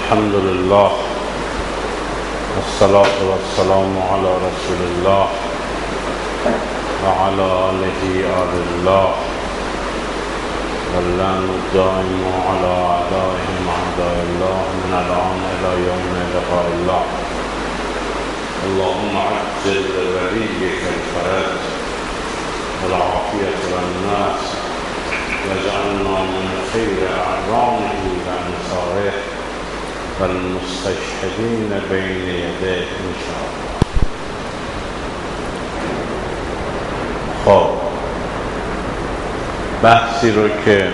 الحمد لله والصلاة والسلام على رسول الله وعلى آله آل الله واللعن الدائم على أعدائهم أعداء الله من الآن إلى يوم لقاء الله. اللهم عجل لوليك الفرج والعافية للناس واجعلنا من خير أعوانه وأنصاره والمستشهدين بين يديه إن شاء الله. خب بحثی رو که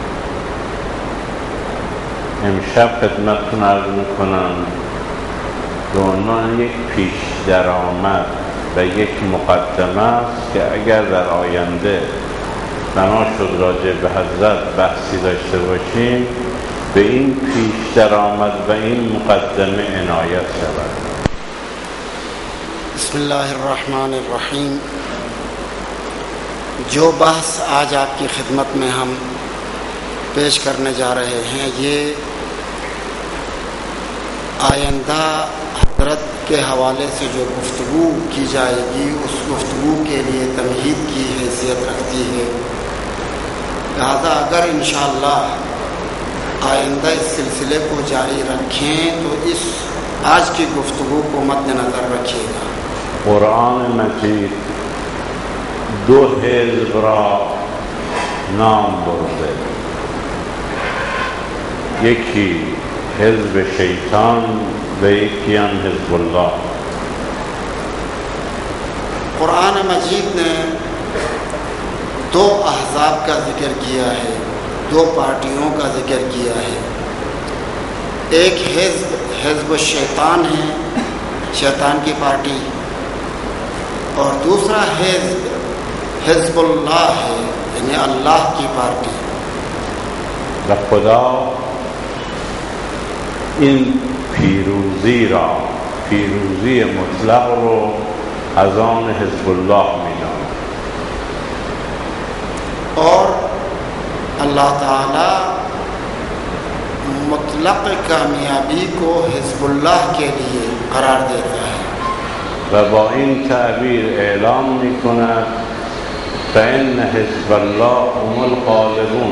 امشب خدمتتون عرض میکنم به عنوان یک پیش درآمد و یک مقدمه است که اگر در آینده بنا شد راجع به حضرت بحثی داشته باشیم به این پیش درآمد و این مقدمه عنایت شود. بسم اللہ الرحمن الرحیم. جو بحث آج آپ کی خدمت میں ہم پیش کرنے جا رہے ہیں یہ آئندہ حضرت کے حوالے سے جو گفتگو کی جائے گی اس گفتگو کے لیے تمہید کی حیثیت رکھتی ہے. لہذا اگر انشاءاللہ آئندہ اس سلسلے کو جاری رکھیں تو اس آج کی گفتگو کو مد نظر رکھیے گا. قرآن مجید دو حزب را نام برده، یکی حزب شیطان و یکی هم حزب الله. قرآن مجید نے دو احزاب کا ذکر کیا ہے، دو پارٹیوں کا ذکر کیا ہے. ایک حزب الشیطان ہے، شیطان کی پارٹی، اور دوسرا حزب اللہ ہے یعنی اللہ کی پارٹی. و خدا این پیروزی مطلق رو از آن حزب اللہ می‌داند. اور اللہ تعالی مطلق کامیابی کو حزب اللہ کے لیے قرار دیتا ہے و با این تعبیر اعلام می‌کند فإن حزب الله هم الغالبون.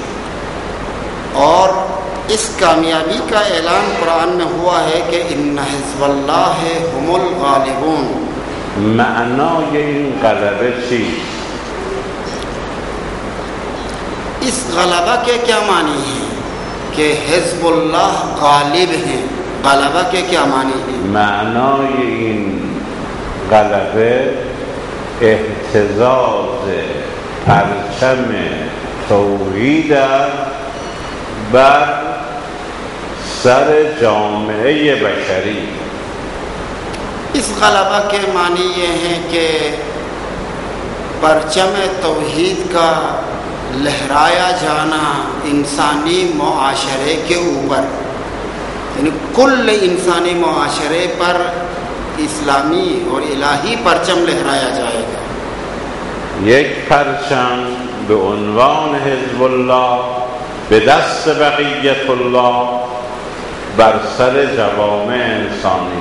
اور اس کامیابی کا اعلان قرآن میں ہوا ہے کہ ان حزب اللہ هم الغالبون. معنای این غلبه چیست؟ اس غلبہ کے کیا معنی ہیں کہ حزب اللہ غالب ہیں؟ غلبہ کے کیا معنی ہیں؟ معنای این غلبه اهتزاز پرچم توحید بر سر جامعه بشری. اس غلبہ کے معنی یہ ہیں کہ پرچم توحید کا لہرایا جانا انسانی معاشرے کے اوپر، یعنی کل انسانی معاشرے پر اسلامی اور الہی پرچم لہرایا جائے گا. یک پرچم به عنوان حزب الله به دست بقیت الله بر سر جوامع انسانی.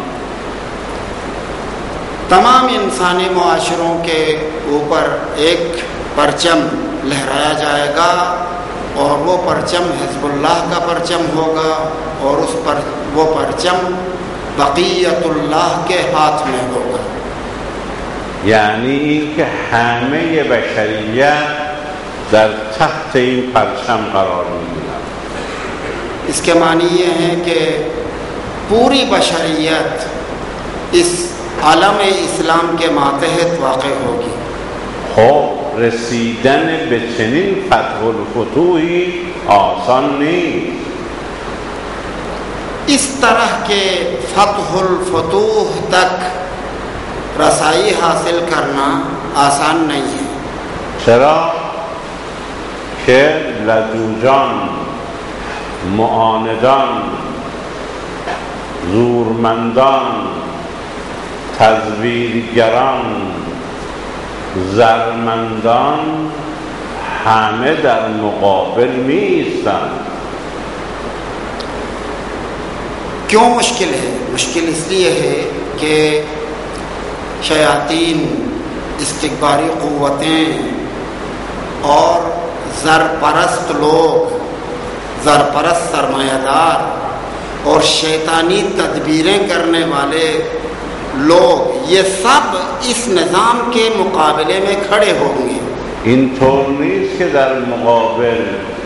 تمام انسانی معاشروں کے اوپر ایک پرچم لہرایا جائے گا اور وہ پرچم حزب اللہ کا پرچم ہوگا اور اس پر وہ پرچم بقیت اللہ کے ہاتھ میں ہوگا. یعنی این که همه بشریت در تحت این پرچم قرار می‌گیرند. اس کے معنی یہ ہے کہ پوری بشریت اس عالم اسلام کے ماتحت واقع ہوگی. خب رسیدن به چنین فتح الفتوحی آسان نیست. اس طرح کے فتح الفتوح تک رسائی حاصل کرنا آسان نہیں ہے. چرا که لجوجان، معاندان، زورمندان، تزویرگران، زرمندان همه در مقابل می ایستند. کیوں مشکل ہے؟ مشکل اس لیے ہے کہ شیاطین، استکباری قوتیں اور زرپرست لوگ، زرپرست سرمایہ دار اور شیطانی تدبیریں کرنے والے لوگ، یہ سب اس نظام کے مقابلے میں کھڑے ہوں گے. اینطور نیست که در مقابل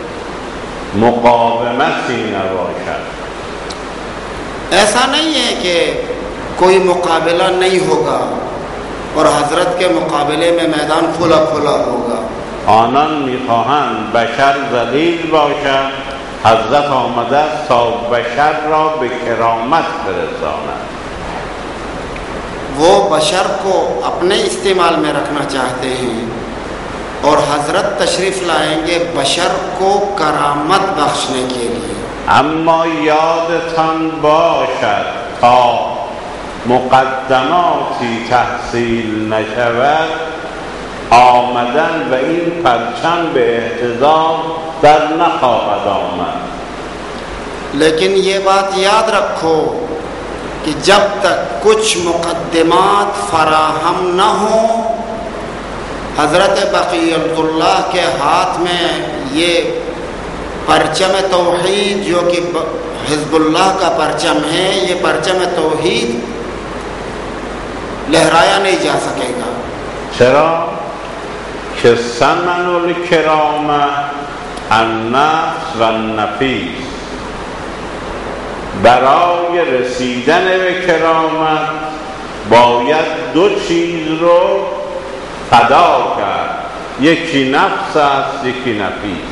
مقاومتی نباشد. ایسا نہیں ہے کہ کوئی مقابلہ نہیں ہوگا اور حضرت کے مقابلے میں میدان کھلا کھلا ہوگا. آنان میخواهند بشر ذلیل باشد، حضرت آمده است تا بشر را به کرامت برساند. وہ بشر کو اپنے استعمال میں رکھنا چاہتے ہیں اور حضرت تشریف لائیں گے بشر کو کرامت بخشنے کے لیے. اما یادتان باشد تا مقدماتی تحصیل نشود، آمدن و این پرچم به احتضار در نخواهد آمد. لیکن یہ بات یاد رکھو کہ جب تک کچھ مقدمات فراہم نہ ہوں، حضرت بقیت اللہ کے ہاتھ میں یہ پرچم توحید جو کہ حزب اللہ کا پرچم ہے، یہ پرچم توحید لہرایا نہیں جا سکے گا. چرا که ثمن الکرامه النفس و النفیس. برای رسیدن به کرامت باید دو چیز رو فدا کرد، یکی نفس است، یکی نفیس.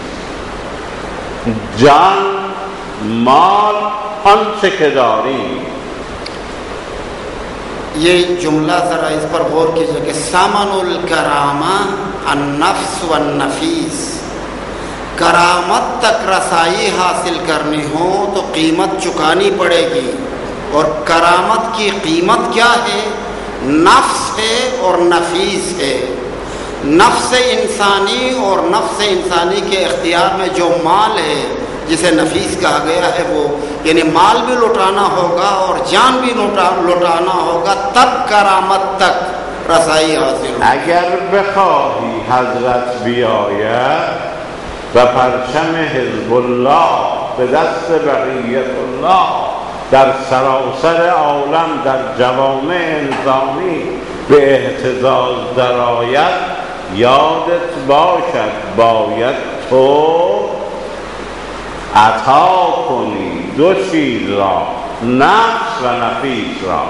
جان، مال، آنچه که داریم. یہ جملہ ذرا اس پر غور کیجیے کہ ثمن الکرامہ النفس والنفیس. کرامت تک رسائی حاصل کرنی ہو تو قیمت چکانی پڑے گی، اور کرامت کی قیمت کیا ہے؟ نفس ہے اور نفیس ہے. نفس انسانی اور نفس انسانی کے اختیار میں جو مال ہے جسے نفیس کہا گیا ہے، وہ یعنی مال بھی لوٹانا ہوگا اور جان بھی لوٹانا ہوگا، تب کرامت تک رسائی حاصل ہوگی. اگر بخواهی حضرت بیاید و پرچم حزب الله به دست بقیت الله در سراسر عالم در جوامع انسانی به اهتزاز درآید، یادت باشد باید تو عطا کنی دو چیز را، نفس و نفیس را.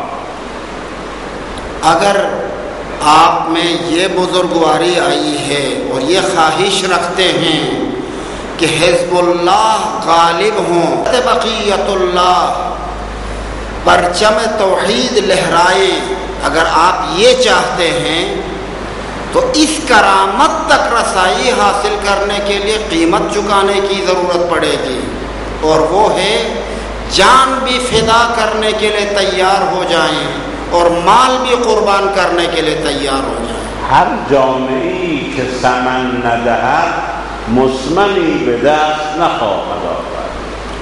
اگر آپ میں یہ بزرگواری آئی ہے اور یہ خواہش رکھتے ہیں کہ حزب اللہ غالب ہوں، بقیت اللہ پرچم توحید لہرائے، اگر آپ یہ چاہتے ہیں تو اس کرامت تک رسائی حاصل کرنے کے لیے قیمت چکانے کی ضرورت پڑے گی، اور وہ ہے جان بھی فدا کرنے کے لیے تیار ہو جائیں اور مال بھی قربان کرنے کے لیے تیار ہو جائیں. هر جامعه‌ای که ثمن ندهد مثمنی به دست نخواهد آورد.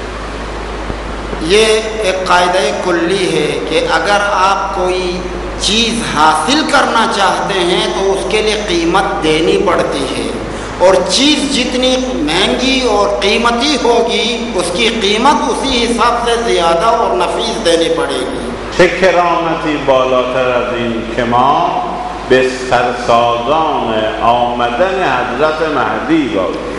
یہ ایک قاعدہ کلی ہے کہ اگر آپ کوئی چیز حاصل کرنا چاہتے ہیں تو اس کے لیے قیمت دینی پڑتی ہے، اور چیز جتنی مہنگی اور قیمتی ہوگی اس کی قیمت اسی حساب سے زیادہ اور نفیس دینی پڑے گی. چه کرامتی بالاتر از این که ما بسترسازان آمدن حضرت مهدی باشیم.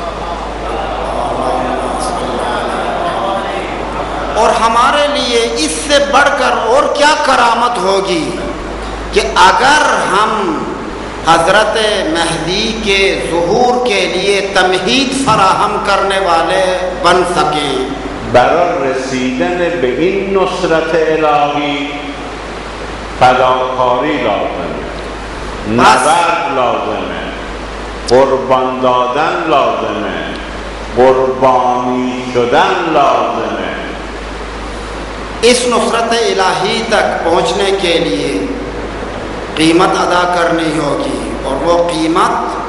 اور ہمارے لیے اس سے بڑھ کر اور کیا کرامت ہوگی کہ اگر ہم حضرت مہدی کے ظہور کے لیے تمہید فراہم کرنے والے بن سکیں. برای رسیدن به این نصرت الهی فداکاری لازمه، نبرد لازمه، قربان دادن لازمه، قربانی شدن لازمه. اس نصرت الہی تک پہنچنے کے لیے قیمت ادا کرنی ہوگی، اور وہ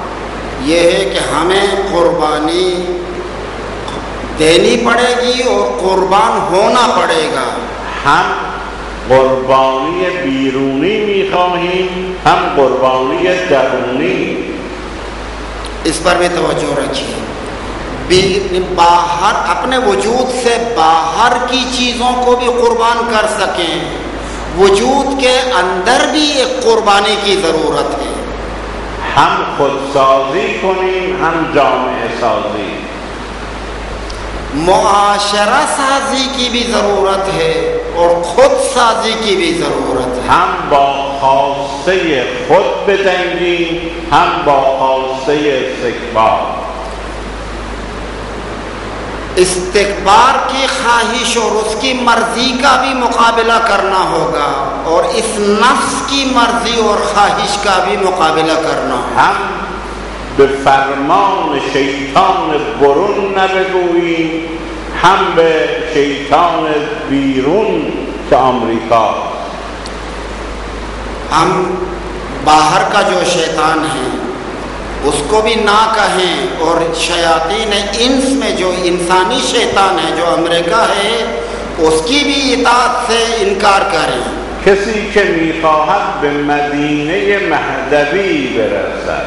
قیمت یہ ہے کہ ہمیں قربانی دینی پڑے گی اور قربان ہونا پڑے گا. هم قربانی بیرونی میخواهیم هم قربانی درونی. اس پر بھی توجہ رکھیے. باہر اپنے وجود سے باہر کی چیزوں کو بھی قربان کر سکیں, وجود کے اندر بھی ایک قربانی کی ضرورت ہے. هم خودسازی کنیم هم جامعه سازی. معاشرہ سازی کی بھی ضرورت ہے اور خود سازی کی بھی ضرورت ہے. هم با خواسته خود بجنگیم هم با خواسته استکبار. استکبار کی خواہش اور اس کی مرضی کا بھی مقابلہ کرنا ہوگا اور اس نفس کی مرضی اور خواہش کا بھی مقابلہ کرنا ہوگا. هم به فرمان شیطان برون نبگوییم هم به شیطان بیرون که آمریکا. ہم باہر کا جو شیطان ہے اس کو بھی نہ کہیں اور شیاطین انس میں جو انسانی شیطان ہے جو امریکہ ہے اس کی بھی اطاعت سے انکار کریں. کسی که میخواهد به مدینه مهدوی برسد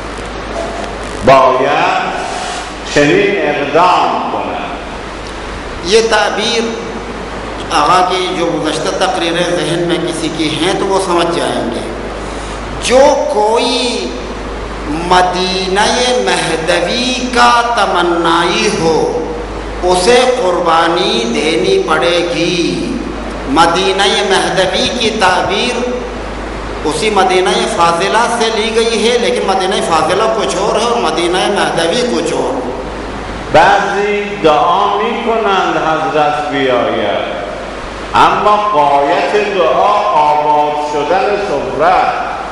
باید چنین اقدام کند. یہ تعبیر آقا کی جو گزشتہ تقریریں ذہن میں کسی کی ہیں تو وہ سمجھ جائیں گے. جو کوئی مدینہ مہدوی کا تمنائی ہو اسے قربانی دینی پڑے گی. مدینہ مہدوی کی تعبیر اسی مدینہ فاضلہ سے لی گئی ہے, لیکن مدینہ فاضلہ کچھ اور ہے اور مدینہ مہدوی کچھ اور. بعضی دعا میکنند حضرت بیاید اما غایت دعا آباد شدن سفره.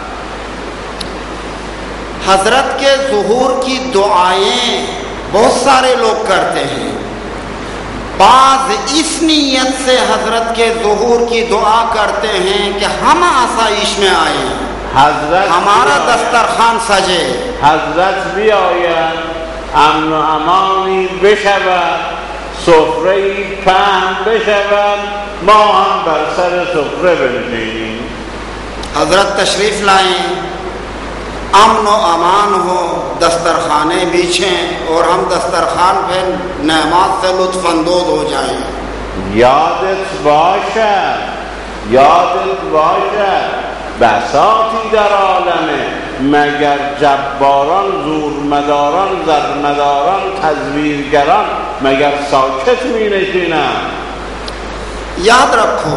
حضرت کے ظہور کی دعائیں بہت سارے لوگ کرتے ہیں. بعض اس نیت سے حضرت کے ظہور کی دعا کرتے ہیں کہ ہم آسائش میں آئیں, حضرت ہمارا دسترخوان سجے. حضرت بیاید امن و امانی بشود, سفره‌ای پهن بشود, ما هم بر سر سفره بنشینیم. حضرت تشریف لائیں, امن و امان ہو, دسترخوانے بیچھیں اور ہم دسترخوان پہ نعمات سے لطف اندوز ہو جائیں. یادت باشد بساطی در عالمه مگر جباران زورمداران زرمداران تزویرگران مگر ساکت می نشینند. یاد رکھو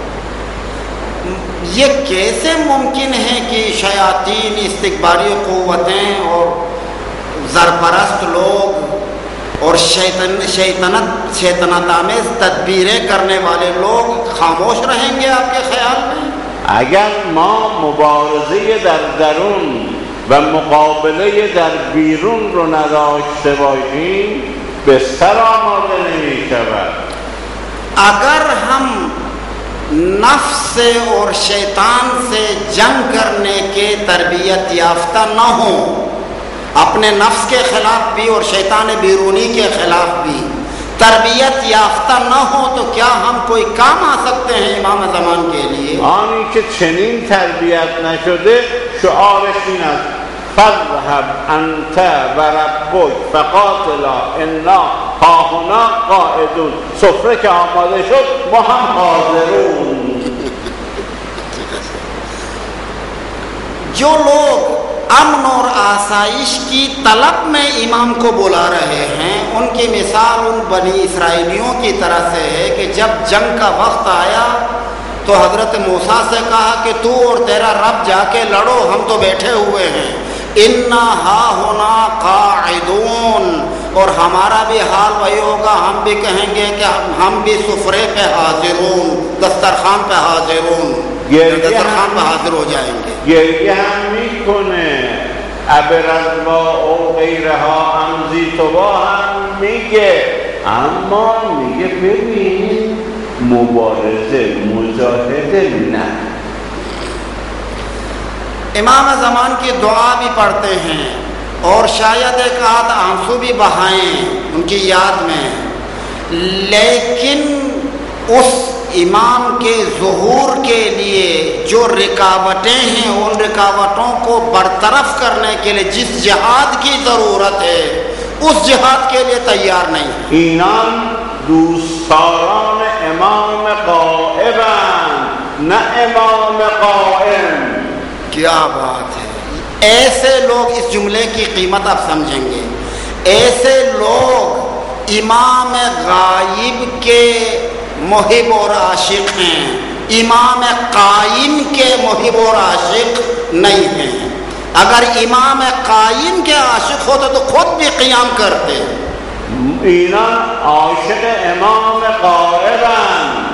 یہ کیسے ممکن ہے کہ شیاطین, استکباری قوتیں اور زرپرست لوگ اور شیطنت آمیز تدبیریں کرنے والے لوگ خاموش رہیں گے آپ کے خیال میں؟ اگر ما مبارزه در درون و مقابله در بیرون رو نداشته باشیم بستر آماده نمی شود. اگر ہم نفس سے اور شیطان سے جنگ کرنے کے تربیت یافتہ نہ ہوں, اپنے نفس کے خلاف بھی اور شیطان بیرونی کے خلاف بھی تربیت یافتہ نہ ہو تو کیا ہم کوئی کام آ سکتے ہیں امام زمان کے لیے؟ آنی که چنین تربیت نشده شعارش این است فاذهب انت و ربک فقاتلا انا هاهنا قاعدون. سفره که آماده شد ما هم حاضرون. جو لوگ امن اور آسائش کی طلب میں امام کو بلا رہے ہیں ان کی مثال ان بنی اسرائیلیوں کی طرح سے ہے کہ جب جنگ کا وقت آیا تو حضرت موسیٰ سے کہا کہ تو اور تیرا رب جا کے لڑو, ہم تو بیٹھے ہوئے ہیں. انا ہاہنا قاعدون, اور ہمارا بھی حال وہی ہوگا, ہم بھی کہیں گے کہ ہم بھی سفرے پہ حاضرون, دسترخوان پہ حاضرون, دسترخوان پہ حاضر ہو جائیں گے. گریه هم میکنه ابرزوا او غیرها امزی توبا هم میگه, اما میگه ببین مبارزه مجاهده نه. امام زمان کی دعا بھی پڑھتے ہیں اور شاید ایک آدھ آنسو بھی بہائیں ان کی یاد میں, لیکن اس امام کے ظہور کے لیے جو رکاوٹیں ہیں ان رکاوٹوں کو برطرف کرنے کے لیے جس جہاد کی ضرورت ہے اس جہاد کے لیے تیار نہیں. اینان دوستداران امام غائبند نه امام قائم. کیا بات ہے. ایسے لوگ، اس جملے کی قیمت آپ سمجھیں گے، ایسے لوگ امام غائب کے محب اور عاشق ہیں، امام قائم کے محب اور عاشق نہیں ہیں. اگر امام قائم کے عاشق ہوتے تو خود بھی قیام کرتے. اینان عاشق امام قائبند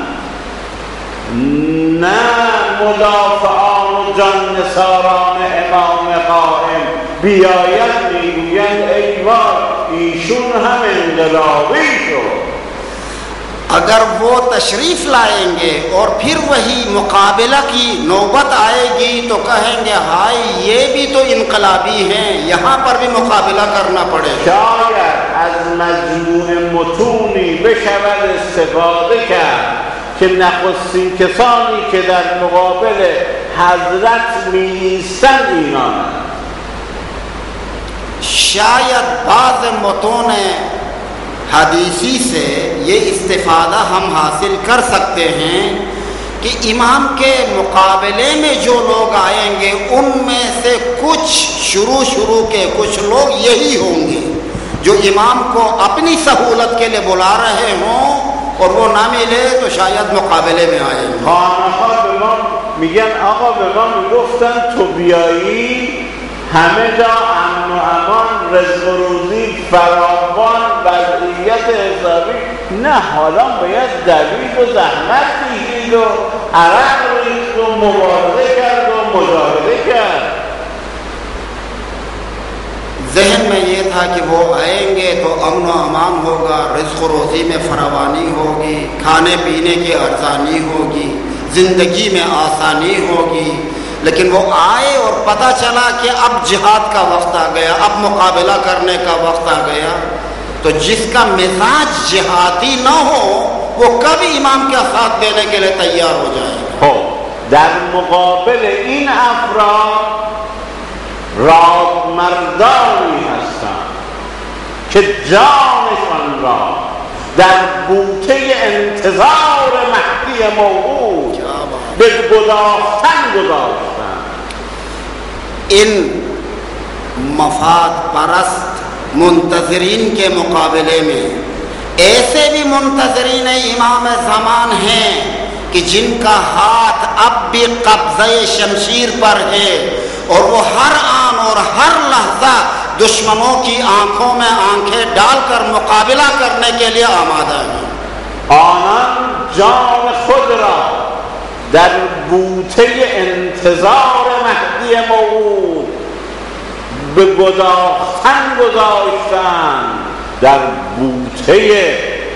نه مدافعان جان نثاران امام قائم. بیاید میگویند ای وای ایشون هم انقلابی شد. اگر وہ تشریف لائیں گے اور پھر وہی مقابلہ کی نوبت آئے گی تو کہیں گے ہائے یہ بھی تو انقلابی ہیں، یہاں پر بھی مقابلہ کرنا پڑے. شاید از مجموع متونی بشود استفاده کرد که نخستین کسانی که در مقابل حضرت می ایستند اینانند. شاید بعض متون حدیثی سے یہ استفادہ ہم حاصل کر سکتے ہیں کہ امام کے مقابلے میں جو لوگ آئیں گے ان میں سے کچھ شروع کے کچھ لوگ یہی ہوں گے جو امام کو اپنی سہولت کے لیے بلا رہے ہوں اور وہ نہ ملے تو شاید مقابلے میں آئیں گے. خانه‌ها به ما میگن آقا به ما میگفتن تو بیایی همه جا امن و امان، رزق و روزی فراوان، وضعیت حسابی. نه حالا باید دوید و زحمت کشید و عرق ریخت و مبارزه کرد و مجاهده کرد. ذہن میں یہ تھا کہ وہ آئیں گے تو امن و امان ہوگا، رزق و روزی میں فراوانی ہوگی، کھانے پینے کی ارزانی ہوگی، زندگی میں آسانی ہوگی. لیکن وہ آئے اور پتہ چلا کہ اب جہاد کا وقت آ گیا، اب مقابلہ کرنے کا وقت آ گیا. تو جس کا مزاج جہادی نہ ہو وہ کبھی امام کا ساتھ دینے کے لیے تیار ہو جائے گا. در مقابل این افراد راد مردانی هستند که جانشان را در بوته انتظار مهدی موعود به گداختن گذاشتند. ان مفاد پرست منتظرین کے مقابلے میں ایسے بھی منتظرین امام زمان ہیں کہ جن کا ہاتھ اب بھی قبضہ شمشیر پر ہے اور وہ ہر آن اور ہر لحظہ دشمنوں کی آنکھوں میں آنکھیں ڈال کر مقابلہ کرنے کے لیے آمادہ ہیں. آنان جان خود را در بوته انتظار مهدی موعود به گداختن گذاشتند. در بوته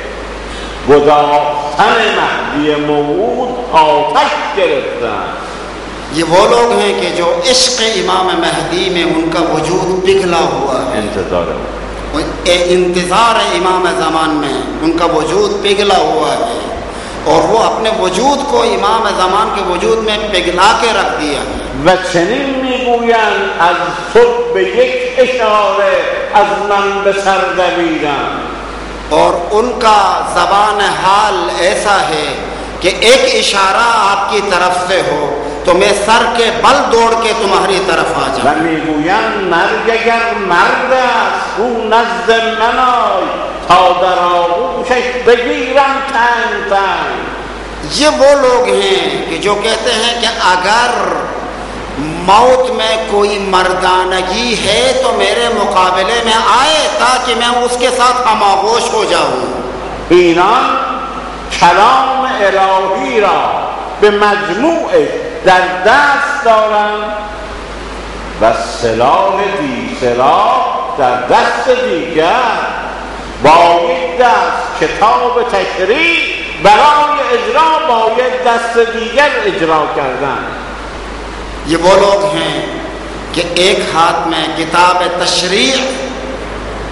گداختن مهدی موعود آتش گرفتند. یہ وہ لوگ ہیں کہ جو عشق امام مہدی میں ان کا وجود پگھلا ہوا ہے. انتظار امام زمان میں ان کا وجود پگھلا ہوا ہے اور وہ اپنے وجود کو امام زمان کے وجود میں پگھلا کے رکھ دیا ہے. و چنین میگویند از تو به یک اشاره از من به سر دویدم. اور ان کا زبان حال ایسا ہے کہ ایک اشارہ آپ کی طرف سے ہو تو میں سر کے بل دوڑ کے تمہاری طرف آ جاؤں. و میگویند مرگ اگر مرد است او نزد من آی تا در آغوشش بگیرم تنگ تنگ. یہ وہ لوگ ہیں کہ جو کہتے ہیں کہ اگر موت میں کوئی مردانگی ہے تو میرے مقابلے میں آئے تاکہ میں اس کے ساتھ ہم آغوش ہو جاؤں. اینان کلام الهی را به مجموعش در دست دارند و سلاح در دست دیگر. با یک دست کتاب تشریع برای اجرا باید دست دیگر اجرا کردن. یہ وہ لوگ ہیں کہ ایک ہاتھ میں کتاب تشریع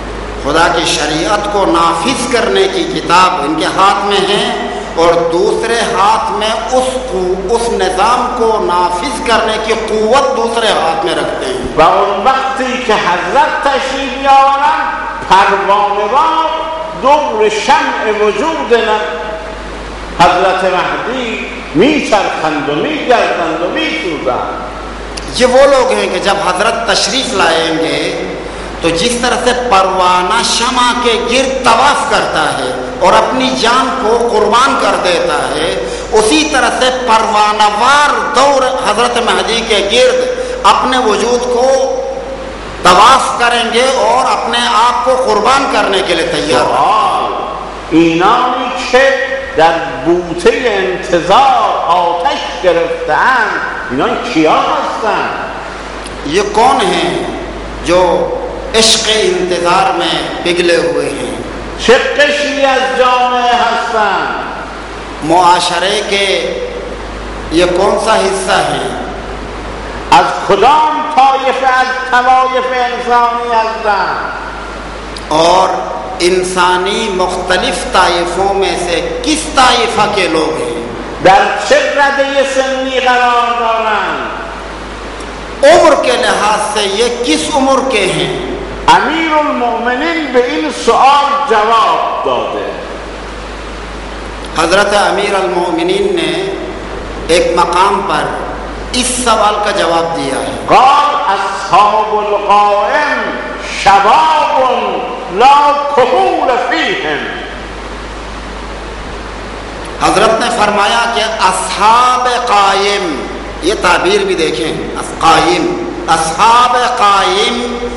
خدا کی شریعت کو نافذ کرنے کی کتاب ان کے ہاتھ میں ہے، اور دوسرے ہاتھ میں اس نظام کو نافذ کرنے کی قوت دوسرے ہاتھ میں رکھتے ہیں. و اون وقتی که حضرت تشریف می‌آورند پروانه‌وار دور شمع وجود حضرت مهدی میچرخند و میگردند و میسوزند. یہ وہ لوگ ہیں کہ جب حضرت تشریف لائیں گے تو جس طرح سے پروانہ شمع کے گرد طواف کرتا ہے اور اپنی جان کو قربان کر دیتا ہے، اسی طرح سے پروانہ وار دور حضرت مہدی کے گرد اپنے وجود کو طواف کریں گے اور اپنے آپ کو قربان کرنے کے لیے تیار ہیں. اینانی که در بوته انتظار آتش گرفتند اینان کیا هستند؟ یہ کون ہیں جو عشق انتظار میں پگھلے ہوئے ہیں؟ چه قشری از جامعه هستند؟ معاشرے کے یہ کون سا حصہ ہے؟ از کدام طایفه از طوایف انسانی هستند؟ اور انسانی مختلف طائفوں میں سے کس طائفہ کے لوگ ہیں؟ در چه رده سنی قرار دارند؟ عمر کے لحاظ سے یہ کس عمر کے ہیں؟ امیر المؤمنین به این سؤال جواب داده. حضرت امیر المؤمنین نے ایک مقام پر اس سوال کا جواب دیا ہے. قال اصحاب القائم شباب لا کهول فیهم. حضرت نے فرمایا کہ اصحاب قائم، یہ تعبیر بھی دیکھیں، قائم، اصحاب قائم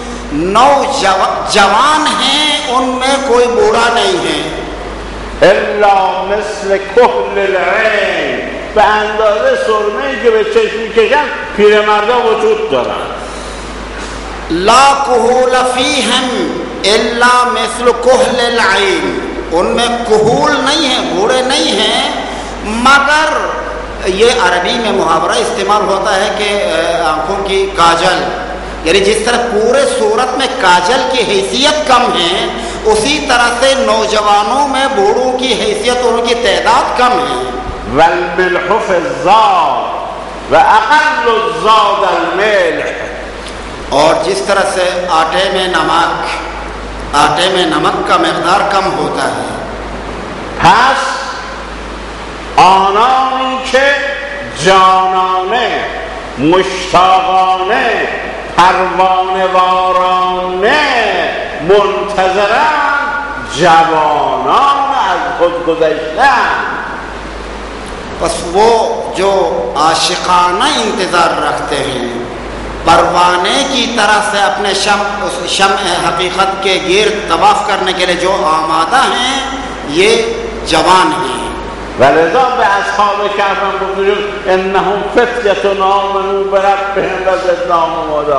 نوجوان ہیں، ان میں کوئی بوڑھا نہیں ہے. الا مثل کحل العین، به اندازه سرمه‌ای که به چشم می‌کشن پیرمردا وجود دارن. لا کحول فیہم الا مثل کحل العین، ان میں کحول نہیں ہے، بوڑھے نہیں ہیں، مگر یہ عربی میں محاورہ استعمال ہوتا ہے کہ آنکھوں کی کاجل، یعنی جس طرح پورے صورت میں کاجل کی حیثیت کم ہے، اسی طرح سے نوجوانوں میں بوڑھوں کی حیثیت، ان کی تعداد کم ہے. والملح فی الزاد واقل الزاد الملح. اور جس طرح سے آٹے میں نمک کا مقدار کم ہوتا ہے. پس آنانی که جانانه مشتاقانه پروانه‌وارانه منتظرند جوانان از خود گذشتند. پس وہ جو عاشقانہ انتظار رکھتے ہیں، پروانے کی طرح سے اپنے شمع حقیقت کے گرد طواف کرنے کے لیے جو آمادہ ہیں، یہ جوان ہیں. ولذا به اصحاب کهف گفت انهم فتیة آمنوا بربهم وزدناهم هدی.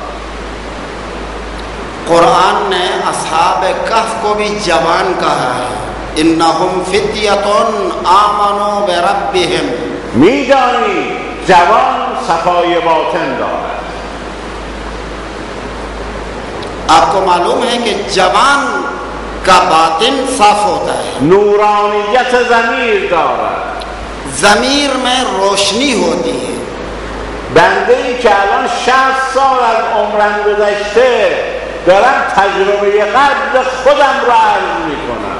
قرآن نے اصحاب کہف کو بھی جوان کہا ہے. انہم فتیۃ آمنوا بربهم. میدانی جوان صفای باطن دارد. آپ کو معلوم ہے کہ جوان کا باطن صاف ہوتا ہے، نورانیت ضمیر دارد. ضمیر میں روشنی ہوتی ہے. بنده‌ای که الان 60 سال از عمرم گذشته دارم تجربه قد خودم را عرض میکنم.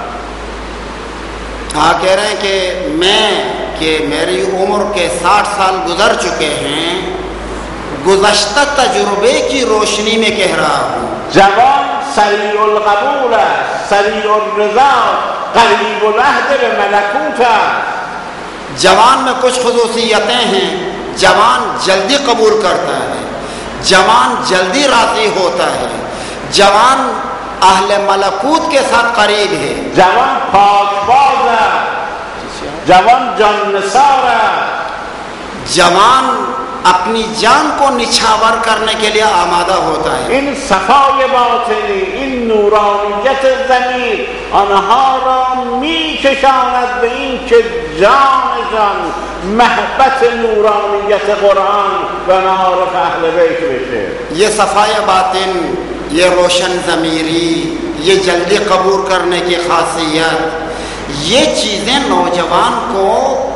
کہہ رہے ہیں کہ میری عمر کے 60 سال گزر چکے ہیں، گزشتہ تجربے کی روشنی میں کہہ رہا ہوں. جوان سریع القبول است، سریع الرضا، قریب العهد به ملکوت است. جوان میں کچھ خصوصیتیں ہیں. جوان جلدی قبول کرتا ہے، جوان جلدی راضی ہوتا ہے، جوان اہل ملکوت کے ساتھ قریب ہے. جوان پاکباز است، جوان جان نثار است. جوان اپنی جان کو نچھاور کرنے کے لیے آمادہ ہوتا ہے. این صفای باطنی، این نورانیت ضمیر آنها را میکشاند به این که جانشان محبت نورانیت قرآن و معارف اهل بیت بشه. یہ صفای باطن، یہ روشن ضمیری، یہ جلدی قبول کرنے کی خاصیت، یہ چیزیں نوجوان کو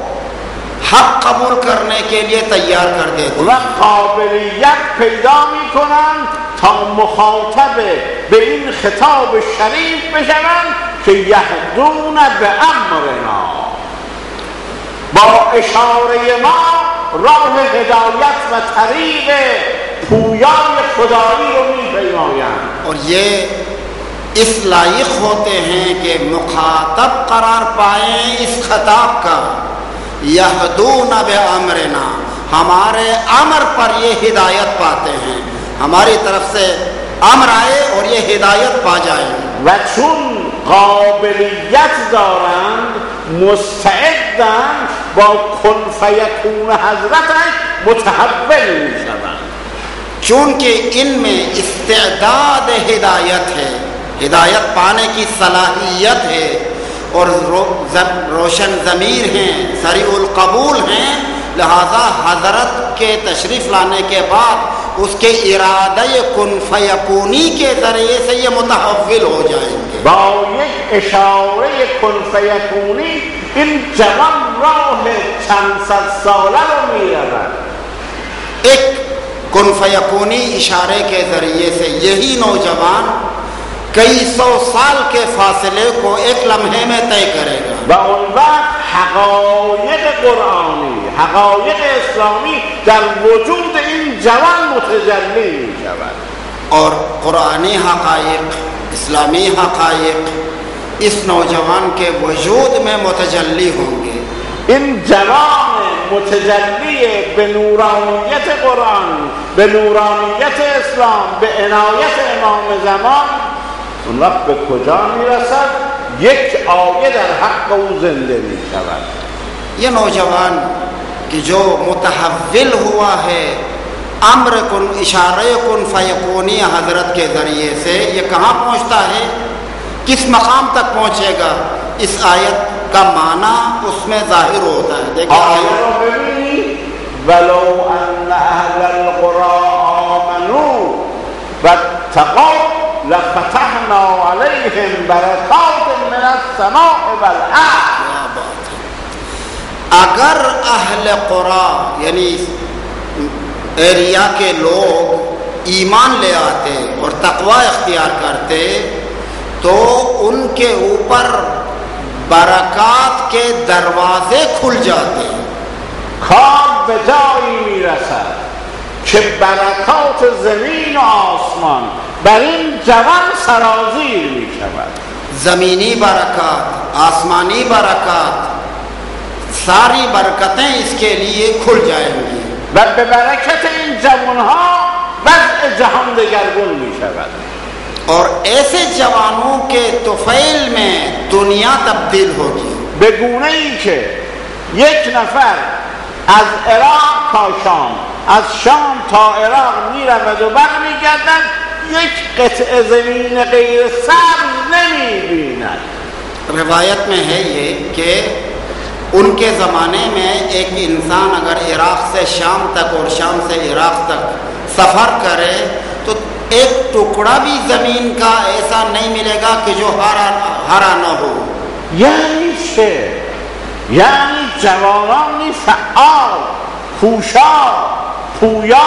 حق قبول کرنے کے لیے تیار کر دیتے و قابلیت پیدا میکنند تا مخاطب به این خطاب شریف بشوند که یهدون به امرنا، با اشاره ما راه هدایت و طریق پویای خدایی رو میپیمایند. اور یہ اس لائق ہوتے ہیں کہ مخاطب قرار پائیں اس خطاب کا، یہدون بامرنا، ہمارے امر پر یہ ہدایت پاتے ہیں، ہماری طرف سے امر آئے اور یہ ہدایت پا جائیں. و چون قابلیت دارند مستعدند با کن فیکون حضرتش متحول میشوند. چونکہ ان میں استعداد ہدایت ہے، ہدایت پانے کی صلاحیت ہے، اور روشن ضمیر ہیں، سریع القبول ہیں، لہذا حضرت کے تشریف لانے کے بعد اس کے ارادہ کن فیکونی کے ذریعے سے یہ متحول ہو جائیں گے. با یک اشاره کن فیکونی این جوان راه چند صد ساله رو میرود. ایک کن فیکونی اشارے کے ذریعے سے یہی نوجوان کئی سو سال کے فاصلے کو ایک لمحے میں طے کرے گا. و اون وقت حقایق قرآنی، حقایق اسلامی در وجود این جوان متجلی می شود. اور قرآنی حقائق، اسلامی حقائق اس نوجوان کے وجود میں متجلی ہوں گے. این جوان متجلی به نورانیت قرآن، به نورانیت اسلام، به عنایت امام زمان، اون وقت به کجا میرسد؟ یک آیه در حق او زنده می شود. یہ نوجوان کہ جو متحول ہوا ہے امر کن، اشارہ کن فیکونی حضرت کے ذریعے سے، یہ کہاں پہنچتا ہے، کس مقام تک پہنچے گا؟ اس آیت کا معنی اس میں ظاہر ہوتا ہے. دیکھیں آیت رو ببینید، ولو ان اهل القرى آمنوا واتقوا لفتحنا علیہم برکات من السماء والارض. اگر اہل قرآن یعنی ایریا کے لوگ ایمان لے آتے اور تقوی اختیار کرتے تو ان کے اوپر برکات کے دروازے کھل جاتے. کار به جایی میرسد که برکات زمین و آسمان بر این جوان سرازیر می شود. زمینی برکات، آسمانی برکات، ساری برکتیں اس کے لیے کھل جائیں گی. و به برکت این جوانها وضع جهان دگرگون می شود. اور ایسے جوانوں کے طفیل میں دنیا تبدیل ہوگی. به گونه ای که یک نفر از عراق تا شام، از شام تا عراق می رود و برمیگردد، یک قطعه زمین غیر سبز نمی بیند. روایت میں ہے یہ کہ ان کے زمانے میں ایک انسان اگر عراق سے شام تک اور شام سے عراق تک سفر کرے تو ایک ٹکڑا بھی زمین کا ایسا نہیں ملے گا کہ جو ہرا نہ ہو. یعنی چه؟ یعنی جوانانی فعال، کوشا، پویا،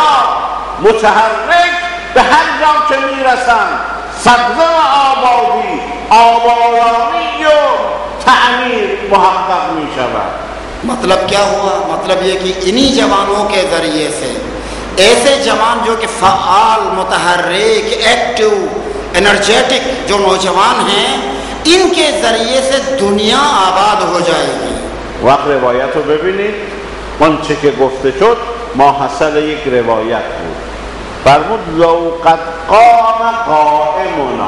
متحرک به هر جا که میرسند سبزه و آبادی، آبادانی و تعمیر محقق می شود. مطلب کیا ہوا؟ مطلب یہ کہ انہی جوانوں کے ذریعے سے ایسے جوان جو کہ فعال، متحرک، ایکٹیو، انرجیٹک جو نوجوان ہیں، ان کے ذریعے سے دنیا آباد ہو جائے گی. وقت روایت رو ببینید، اون چه که گفته شد ماحصل یک روایت بود. فرمود لو قد قام قائمنا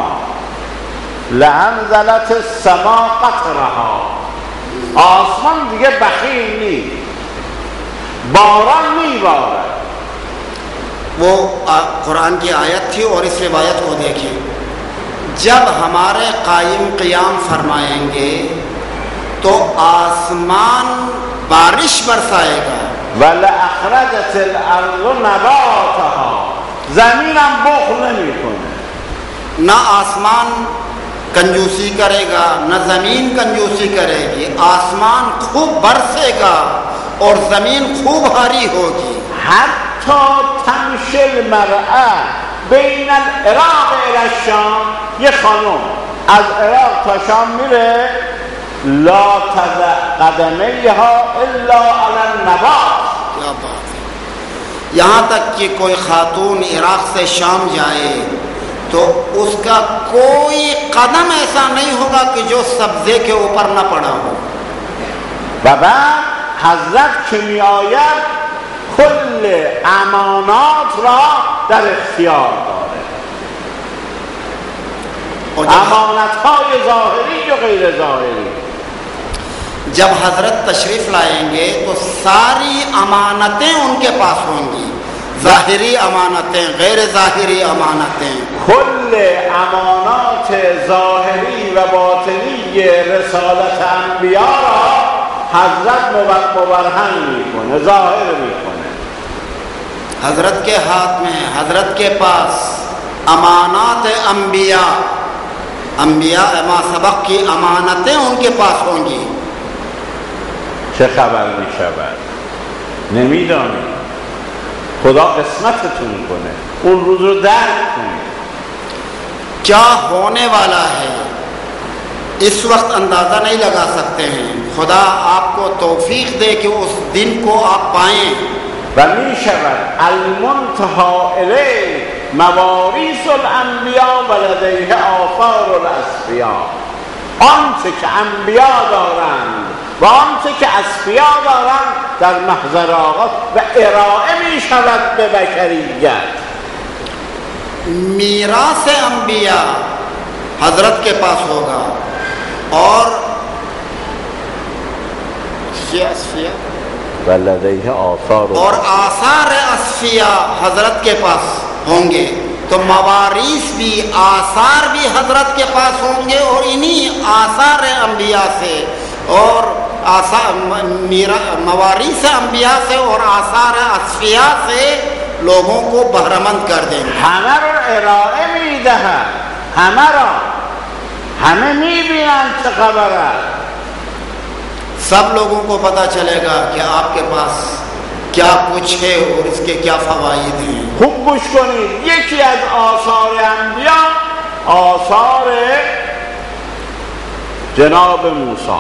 لانزلت السماء قطرها. آسمان دیگه بخیل نیست، باران میبارد. وہ قرآن کی آیت تھی اور اس روایت کو دیکھیں. جب ہمارے قائم قیام فرمائیں گے تو آسمان بارش برسائے گا. وَلَأَخْرَجَتِ الْأَرْضُ نَبَاتَهَا. زمین ہم بخل نمی کنه. نہ آسمان کنجوسی کرے گا نہ زمین کنجوسی کرے گی، آسمان خوب برسے گا اور زمین خوب بھاری ہوگی. حتی تمشی المرأة بین العراق الی الشام، یہ خانم از عراق تا شام میره لا تضع قدمیها الا علی النبات. کیا بات ہے! یہاں تک کہ کوئی خاتون عراق سے شام جائے تو اس کا کوئی قدم ایسا نہیں ہوگا کہ جو سبزے کے اوپر نہ پڑا ہو. و بعد حضرت که می آید کل امانات را در اختیار داره، امانت های ظاهری و غیر ظاهری. جب حضرت تشریف لائیں گے تو ساری امانتیں ان کے پاس ہوں گی، ظاہری امانتیں، غیر ظاہری امانتیں. کل امانات ظاهری و باطنی رسالت انبیاء را حضرت مبرهن میکنه، ظاهر میکنه. حضرت کے ہاتھ میں، حضرت کے پاس امانات انبیاء، انبیاء ما سبق کی امانتیں ان کے پاس ہوں گی. چه خبر میشود؟ نمیدانی. خدا قسمتتون کنه، اون روز رو درک کنید. کیا ہونے والا ہے اس وقت اندازہ نہیں لگا سکتے ہیں. خدا آپ کو توفیق دے کہ اس دن کو آپ پائیں. و می شود المنتهى الیه مواریث الانبیاء و لدیه آثار الاسفیاء. آنچه که انبیا دارند و آنچه که اصفیا دارند در محضر آقا و ارائه می شود به بشریت. میراث انبیاء حضرت کے پاس ہوگا اور ولدیہ اور آثار اصفیاء حضرت کے پاس ہوں گے. تو مواریث بھی، آثار بھی حضرت کے پاس ہوں گے اور انہی آثار انبیاء سے اور مواریث انبیاء سے اور آثار اصفیاء سے لوگوں کو بہرمند کر دیں گے. همه رو ارائه میدهد، همه را، همه میبینن چه خبره. سب لوگوں کو پتہ چلے گا کہ آپ کے پاس کیا کچھ ہے اور اس کے کیا فوائد ہیں. خوب گوش کنید. یکی از آثار انبیاء آثار جناب موسی.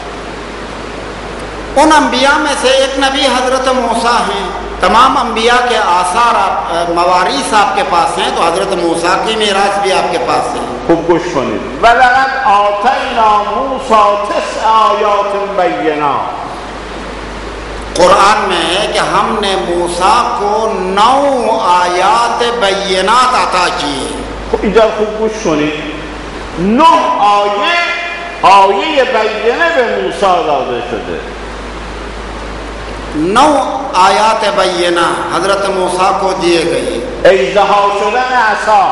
ان انبیاء میں سے ایک نبی حضرت موسیٰ ہیں. تمام انبیاء کے آثار مواریث آپ کے پاس ہیں، تو حضرت موسیٰ کی میراث بھی آپ کے پاس ہیں. خوب گوش کنید. ولقد آتینا موسی 9 آیات بینات. قرآن میں ہے کہ ہم نے موسیٰ کو 9 آیات بینات عطا کیے. اینجا خوب گوش کنید. 9 آیه بینه به موسی داده شده. 9 آیات بینہ حضرت موسیٰ کو دیے گئے. اژدها شدن عصا،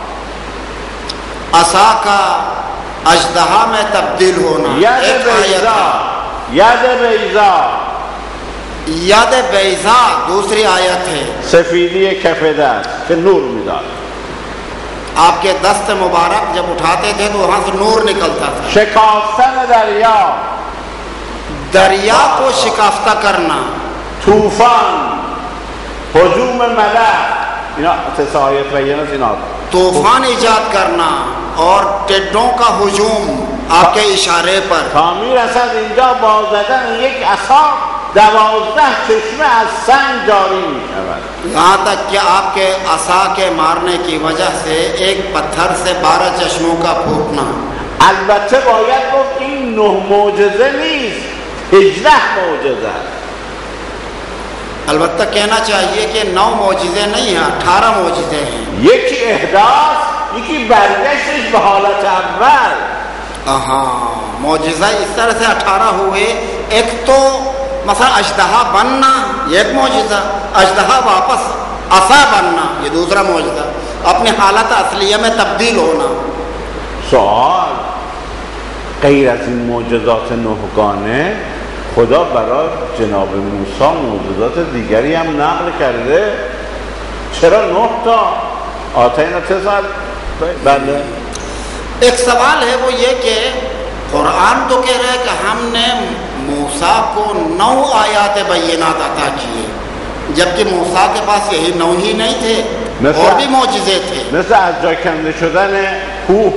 عصا کا اژدہا میں تبدیل ہونا ایک آیت ہے. ید بیضا، ید بیضا دوسری آیت ہے. سفیدی کف دست که نور میداد. آپ کے دست مبارک جب اٹھاتے تھے تو وہاں سے نور نکلتا تھا. شکافتن دریا، دریا کو شکافتہ کرنا. طوفان، ہجوم ملک، اینا 9 آیت بینه اینا. طوفان ایجاد کرنا اور ٹڈوں کا ہجوم آپ کے اشارے پر. تعمیر اصد اینجا با زدن یک عصا 12 چشمه از سنگ جاری می شود. یہاں تک کہ آپ کے عصا کے مارنے کی وجہ سے ایک پتھر سے 12 چشموں کا پھوٹنا. البته باید گفت این 9 معجزه نیست، 18 معجزه است. البتہ کہنا چاہیے کہ 9 معجزے نہیں ہیں، 18 معجزے ہیں. یکی احداث، یکی برگشتش به حالت اول. معجزہ اس طرح سے 18 ہوئے. ایک تو مثلا اژدہا بننا یہ ایک معجزہ، اژدہا واپس عصا بننا یہ دوسرا معجزہ، اپنے حالت اصلیہ میں تبدیل ہونا. سوال، غیر از این معجزات 9گانه خدا برای جناب موسی معجزات دیگری هم نقل کرده. چرا 9 تا؟ آتینا 9. بله ایک سوال ہے وہ یہ کہ قرآن تو کہہ رہا ہے کہ ہم نے موسیٰ کو 9 آیات بینات عطا کیے، جبکہ موسیٰ کے پاس یہی 9 ہی نہیں تھے، اور بھی معجزے تھے، مثل از جا کنده شدن کوه،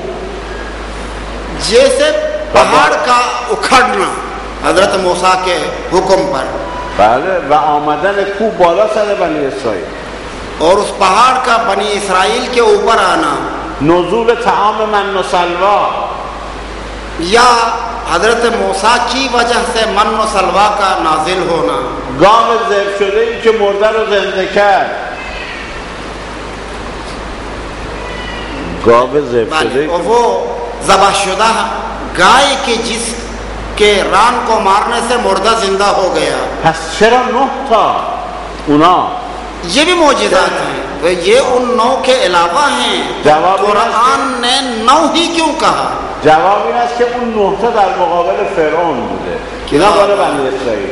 جیسے پہاڑ کا اکھڑنا حضرت موسیٰ کے حکم پر، بله، و آمدن کوه بالا سر بنی اسرائیل، اور اس پہاڑ کا بنی اسرائیل کے اوپر آنا، نزول طعام من و سلوا، یا حضرت موسیٰ کی وجہ سے من و سلوا کا نازل ہونا، گاو ذبح شده ای که مرده رو زنده کرد، گاو ذبح شده ای اور وہ ذبح شدہ گائے کے جس کے ران کو مارنے سے مردہ زندہ ہو گیا، پس چرا 9 تا اونا؟ یہ بھی معجزات ہیں، تو یہ ان 9 کے علاوہ ہیں، جواب قرآن نے 9 ہی کیوں کہا؟ جواب این است که اون 9 تا در مقابل فرعون بوده، اینا مال بنی اسرائیل.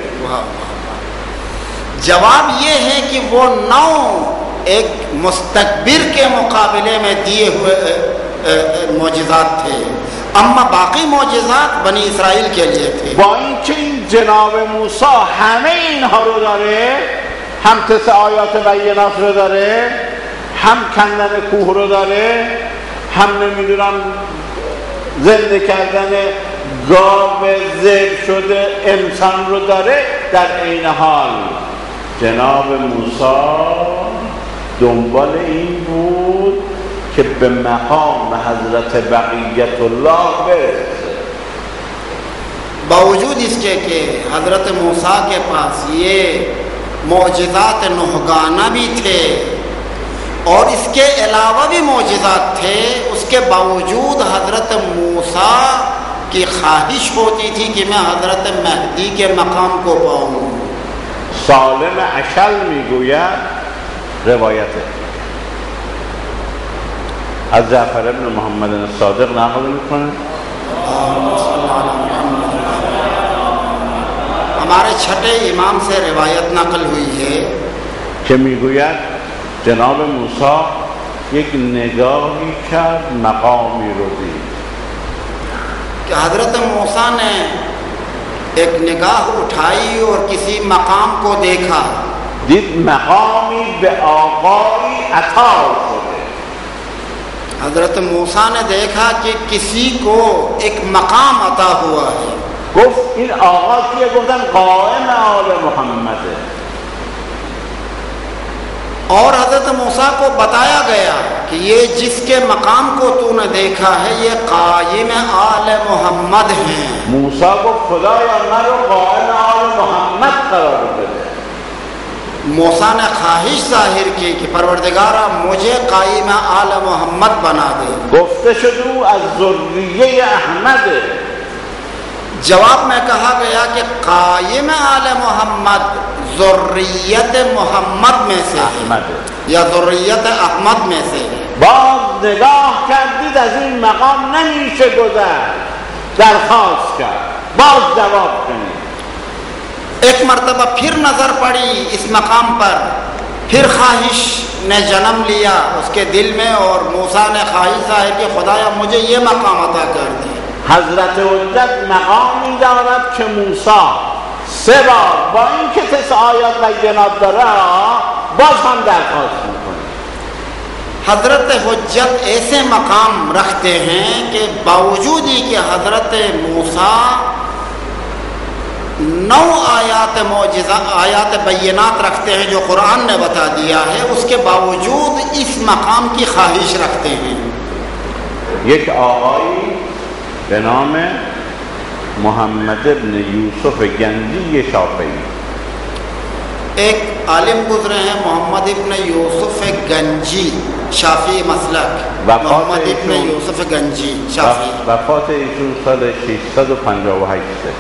جواب یہ ہے کہ وہ 9 ایک مستکبر کے مقابلے میں دیے ہوئے معجزات تھے، اما باقی معجزات بنی اسرائیل کے لیے تھے. با اینکه این جناب موسی همه اینها رو داره، هم 9 آیات بینات رو داره، هم کندن کوه رو داره، هم نمیدونم زنده کردن گاو ذبح شده انسان رو داره، در عین حال جناب موسی دنبال این بود که به مقام حضرت بقیت الله برسه. باوجود اس کے کہ حضرت موسیٰ کے پاس یہ معجزات نہگانہ بھی تھے اور اس کے علاوہ بھی معجزات تھے، اس کے باوجود حضرت موسیٰ کی خواہش ہوتی تھی کہ میں حضرت مہدی کے مقام کو پاؤں. سالم اشل میگوید، روایته از جعفر ابن محمد الصادق نقل میکنه، ہمارے چھٹے امام سے روایت نقل ہوئی ہے که میگوید جناب موسی یک نگاهی کرد مقامی رو دید، کہ حضرت موسیٰ نے ایک نگاہ اٹھائی اور کسی مقام کو دیکھا، دید مقامی به آقایی عطا شده. حضرت موسیٰ نے دیکھا کہ کسی کو ایک مقام عطا ہوا ہے. گفت این آقا کیه؟ گفتن قائم آل محمده. اور حضرت موسیٰ کو بتایا گیا کہ یہ جس کے مقام کو تو نے دیکھا ہے یہ قائم آل محمد ہیں. موسی گفت خدایا من رو قائم آل محمد قرار بده. موسیٰ نے خواہش ظاہر کی کہ پروردگارا مجھے قائم آل محمد بنا دے. گفته شد او از ذریه احمده. جواب میں کہا گیا کہ قائم آل محمد ذریت محمد میں سے احمده یا ذریت احمد میں سے. باز نگاه کردید از این مقام نمیشه گذشت، درخواست کرد باز جواب کنید. ایک مرتبہ پھر نظر پڑی اس مقام پر، پھر خواہش نے جنم لیا اس کے دل میں اور موسیٰ نے خواہش ظاہر کی خدایا مجھے یہ مقام عطا کر دے. حضرت حجت مقامی دارد که موسی 3 بار با این که 9 آیات بینات داره باز هم درخواست میکنه. حضرت حجت ایسے مقام رکھتے ہیں کہ باوجود ہی کہ حضرت موسیٰ 9 آیات معجزہ آیات بینات رکھتے ہیں جو قرآن نے بتا دیا ہے، اس کے باوجود اس مقام کی خواہش رکھتے ہیں. یک آقایی به نام محمد ابن یوسف گنجی شافعی، ایک عالم گزرے ہیں محمد ابن یوسف گنجی شافعی مسلک، محمد ابن یوسف گنجی شافعی. وفات ایشون سال 658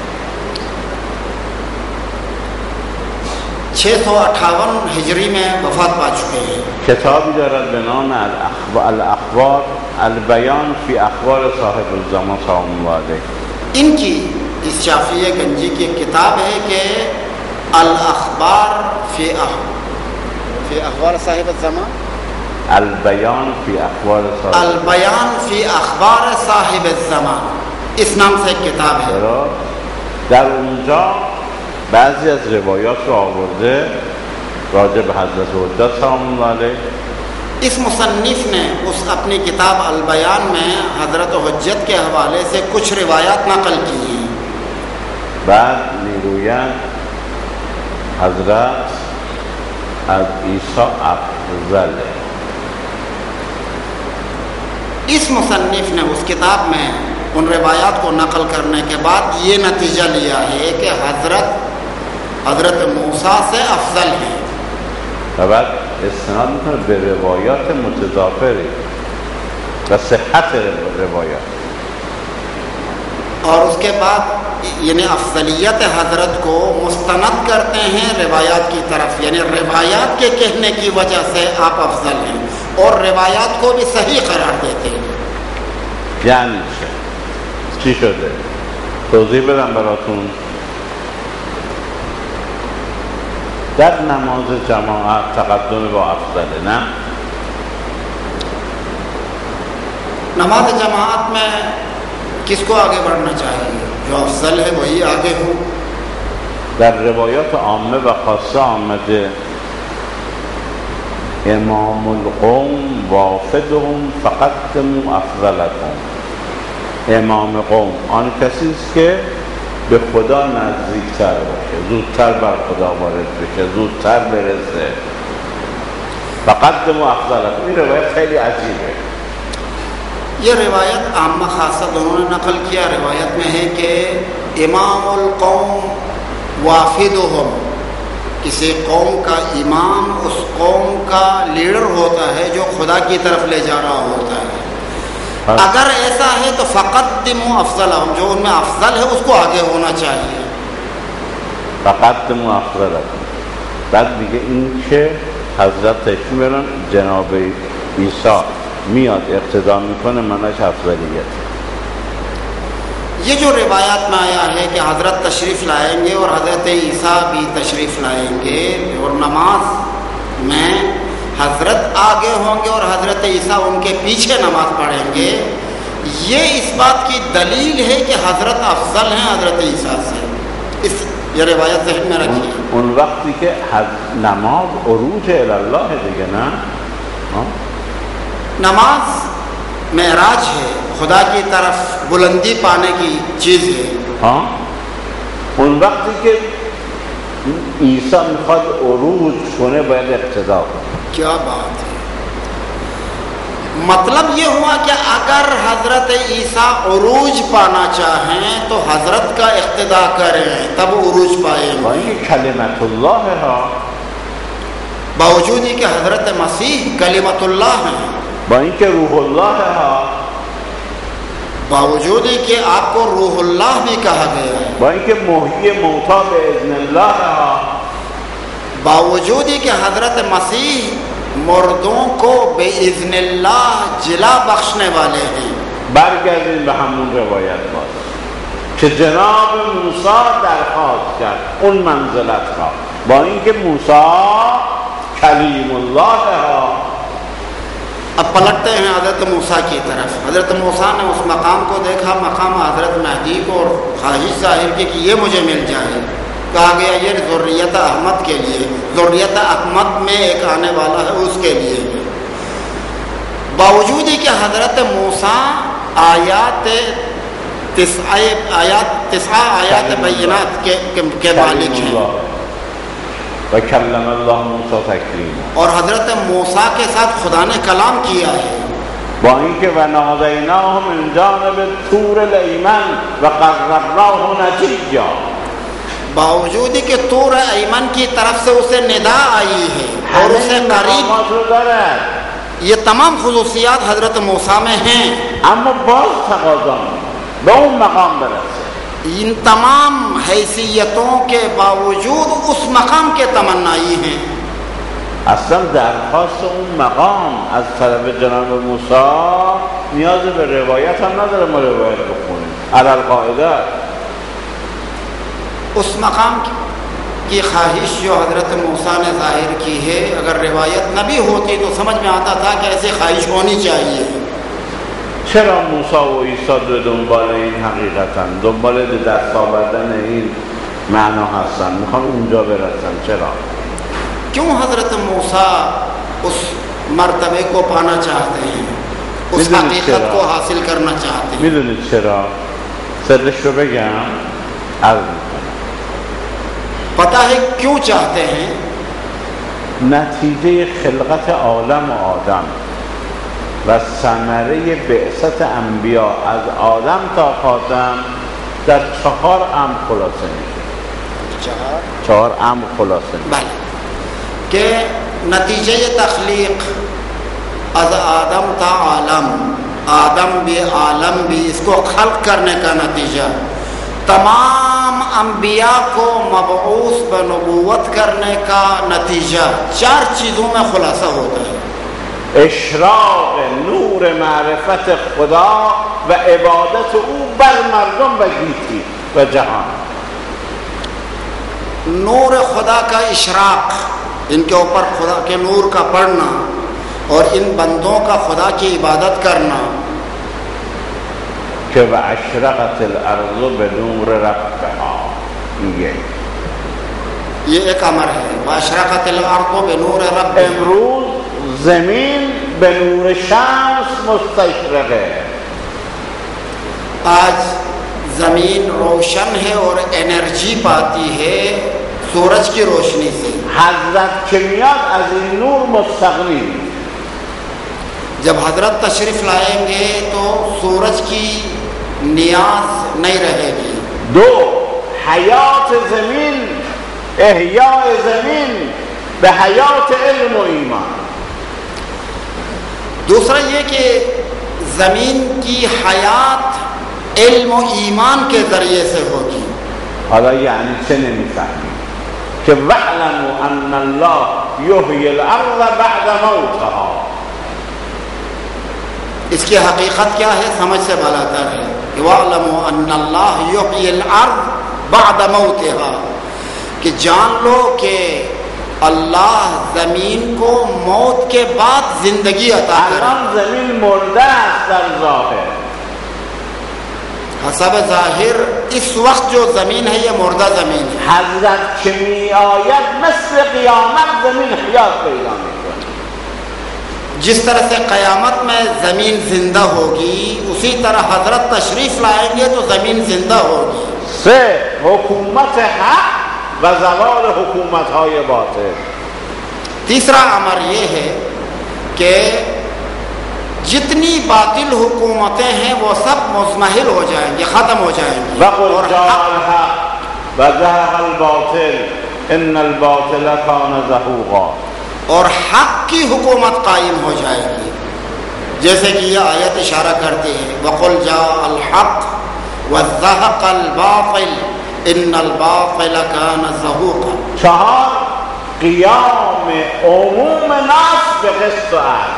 658 ہجری میں وفات پا چکے ہیں. کتابی دارد به نام الاخبار البیان فی اخبار صاحب الزمان سلام الله علیه. ان کی اس شافعی گنجی کی کتاب ہے کہ الاخبار فی اخبار صاحب الزمان البیان فی اخبار صاحب البیان فی اخبار صاحب الزمان، اس نام سے ایک کتاب ہے. در اونجا بعضی از روایات رو آورده راجع به حضرت حجت سلام اللہ علیہ. اس مصنف نے اس اپنی کتاب البیان میں حضرت حجت کے حوالے سے کچھ روایات نقل کی ہیں. بعد میگویند حضرت از عیسی افضله. اس مصنف نے اس کتاب میں ان روایات کو نقل کرنے کے بعد یہ نتیجہ لیا ہے کہ حضرت موسیٰ سے افضل ہیں. و بعد استناد میکنه به روایات متضافری و صحت روایات. اور اس کے بعد یعنی افضلیت حضرت کو مستند کرتے ہیں روایات کی طرف، یعنی روایات کے کہنے کی وجہ سے آپ افضل ہیں، اور روایات کو بھی صحیح قرار دیتے ہیں. یعنی چی شده؟ توضیح بدم براتون. در نماز جماعت تقدم با افضله، نه؟ نماز جماعت میں کس کو آگے بڑھنا چاہیے؟ جو افضل ہے وہی آگے ہو. در روایات عامه و خاصه آمده امام القوم وافدهم فقدموا افضلکم. امام قوم آن کسی است که به خدا نزدیکتر باشه، زودتر بر خدا وارد بشه، زودتر برسه. فقدموا افضلکم. این روایت خیلی عجیبه. یہ روایت عامہ خاصہ دونوں نے نقل کیا. روایت میں ہے کہ امام القوم وافدهم، کسی قوم کا امام اس قوم کا لیڈر ہوتا ہے جو خدا کی طرف لے جا رہا ہوتا ہے. اگر ایسا ہے تو فقدموا افضلهم، جو ان میں افضل ہے اس کو آگے ہونا چاہیے. فقدموا افضلکم. بعد میگه این که حضرت تشریف میبرن جناب عیسی میاد اقتدا میکنه منش افضلیت. یہ جو روایات میں آیا ہے کہ حضرت تشریف لائیں گے اور حضرت عیسیٰ بھی تشریف لائیں گے اور نماز میں حضرت آگے ہوں گے اور حضرت عیسیٰ ان کے پیچھے نماز پڑھیں گے، یہ اس بات کی دلیل ہے کہ حضرت افضل ہیں حضرت عیسیٰ سے. یہ روایت ذہن میں رکھیے. اون وقتی که نماز عروج الله دیگه، نه؟ نماز معراج ہے، خدا کی طرف بلندی پانے کی چیز ہے. ہاں اون وقتی که عیسی میخواد عروج کنه باید اقتدا کنه. کیا بات ہے. مطلب یہ ہوا کہ اگر حضرت عیسیٰ عروج پانا چاہیں تو حضرت کا اقتدا کریں تب عروج پائیں گے. یہ کلمت اللہ ہے، باوجود ہی کہ حضرت مسیح کلمت اللہ ہیں، با اینکه روح اللہ ہے، باوجود ہی کہ آپ کو روح اللہ بھی کہا گیا ہے، با اینکه محیی موتی باذن اللہ ہے، باوجود ہی کہ حضرت مسیح مردوں کو باذن اللہ جلا بخشنے والے ہیں. برگردیم به همون روایت باز که جناب موسی درخواست کرد اون منزلت را، با اینکه موسی کلیم اللہ ہے. اب پلٹتے ہیں حضرت موسیٰ کی طرف. حضرت موسیٰ نے اس مقام کو دیکھا، مقام حضرت مہدی کو، اور خواہش ظاہر کی کہ یہ مجھے مل جائے. کہا گیا یہ ذریت احمد کے لیے، ذریت احمد میں ایک آنے والا ہے اس کے لیے. باوجود ہی کہ حضرت موسیٰ تسع آیات بینات کے مالک ہیں، وکلم اللہ موسی تکلیما، اور حضرت موسیٰ کے ساتھ خدا نے کلام کیا ہے. با اینکه ونادیناه من جانب الطور الایمن وقربناه نجیا، باوجود کہ طور ایمن کی طرف سے اسے ندا آئی ہے اور اسے قریب، یہ تمام خصوصیات حضرت موسیٰ میں ہیں، اما باز تقاضا به اون مقام برسه. ان تمام حیثیتوں کے باوجود اس مقام کے تمنائی ہیں. اصلا درخواست اون مقام از طرف جناب موسی نیاز به روایت هم نداره، ما روایت بخونیم علی القاعده. اس مقام کی خواہش جو حضرت موسیٰ نے ظاہر کی ہے، اگر روایت نبی ہوتی تو سمجھ میں آتا تھا کہ ایسی خواہش ہونی چاہیے. چرا موسی و عیسی دنبال این حقیقتن، دنبال دست آوردن این معنا هستن، میخوان اونجا برسن؟ چرا؟ کیوں حضرت موسیٰ اس مرتبے کو پانا چاہتے ہیں، اس حقیقت کو حاصل کرنا چاہتے ہیں؟ میدونید چرا؟ سرش رو بگم عرض میکنم. پتہ ہے کیوں چاہتے ہیں؟ نتیجه خلقت عالم و آدم و ثمره بعثت انبیا از آدم تا خاتم در 4 امر خلاصه میشه. 4 امر خلاصه میشه. بله، کہ نتیجہ تخلیق از آدم تا عالم، آدم بھی عالم بھی، اس کو خلق کرنے کا نتیجہ تمام انبیاء کو مبعوث بنبوت کرنے کا نتیجہ 4 چیزوں میں خلاصہ ہوتا ہے. اشراق نور معرفت خدا و عبادت او بر مردم و گیتی و جهان. نور خدا کا اشراق، ان کے اوپر خدا کے نور کا پڑنا اور ان بندوں کا خدا کی عبادت کرنا. کہ و اشرقت الارض بنور ربها، یہ ایک امر ہے. واشرقت الارض بنور رب. امروز زمین به نور شمس مستشرقه. آج زمین روشن ہے اور انرجی پاتی ہے سورج کی روشنی سے. حضرت که میاد از این نور مستغنی. جب حضرت تشریف لائیں گے تو سورج کی نیاز نہیں رہے گی. 2 حیات زمین، احیاء زمین به حیات علم و ایمان. دوسرا یہ کہ زمین کی حیات علم و ایمان کے ذریعے سے ہوگی. حالا یعنی چه نمیفهمیم؟ که وَاعْلَمُوا أَنَّ اللَّهَ يُحْيِي الْأَرْضَ بَعْدَ مَوْتِهَا. اس کی حقیقت کیا ہے؟ سمجھ سے بالاتر ہے. وَاعْلَمُوا أَنَّ اللَّهَ يُحْيِي الْأَرْضَ بَعْدَ مَوْتِهَا، کہ جان لو کہ اللہ زمین کو موت کے بعد زندگی عطا کرے. الان زمین مرده است در ظاهر. حسب ظاہر اس وقت جو زمین ہے یہ مردہ زمین ہے. حضرت که می آید مثل قیامت زمین حیات پیدا میکنه. جس طرح سے قیامت میں زمین زندہ ہوگی اسی طرح حضرت تشریف لائیں گے تو زمین زندہ ہوگی. 3 حکومت حق و زوال حکومت‌های باطل. تیسرا امر یہ ہے کہ جتنی باطل حکومتیں ہیں وہ سب مزمحل ہو جائیں گی، ختم ہو جائیں گی. وَقُلْ جَاءَ الْحَقُّ وَزَهَقَ الْبَاطِلُ إِنَّ الْبَاطِلَ كَانَ زَهُوقًا. اور حق کی حکومت قائم ہو جائے گی، جیسے کہ یہ آیت اشارہ کرتی ہے. وَقُلْ جَاءَ الْحَقُّ وَزَهَقَ الْبَاطِلُ إِنَّ الْبَاطِلَ كَانَ زَهُوقًا. 4 قیام عموم ناس به قسط و عدل.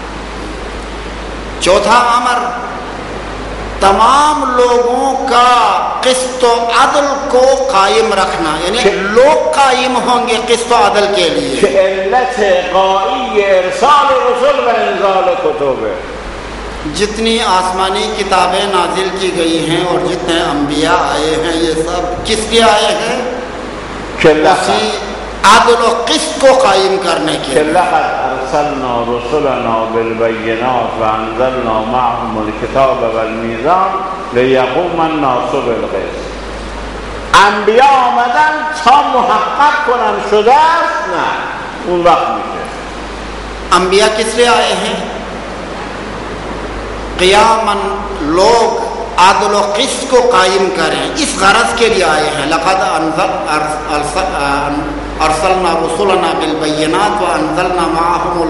چوتھا امر تمام لوگوں کا قسط و عدل کو قائم رکھنا، یعنی لوگ قائم ہوں گے قسط و عدل کے لیے. که علت قائی ارسال رسول و انزال کتب. جتنی آسمانی کتابیں نازل کی گئی ہیں اور جتنے انبیاء آئے ہیں یہ سب کس لیے آئے ہیں؟ اسی عدل و قسط کو قائم کرنے کے لیے. لقد ارسلنا رسلنا بالبینات وانزلنا معهم الكتاب والمیزان لیقوم الناس بالقسط. انبیاء آمدن تا محقق کنن شده است؟ نه، اون وقت میشه. انبیاء کس لیے آئے ہیں؟ قیاماً لوگ عدل و قسط کو قائم کریں، اس غرض کے لیے آئے ہیں. لقد ارسلنا رسلنا بالبینات وانزلنا معهم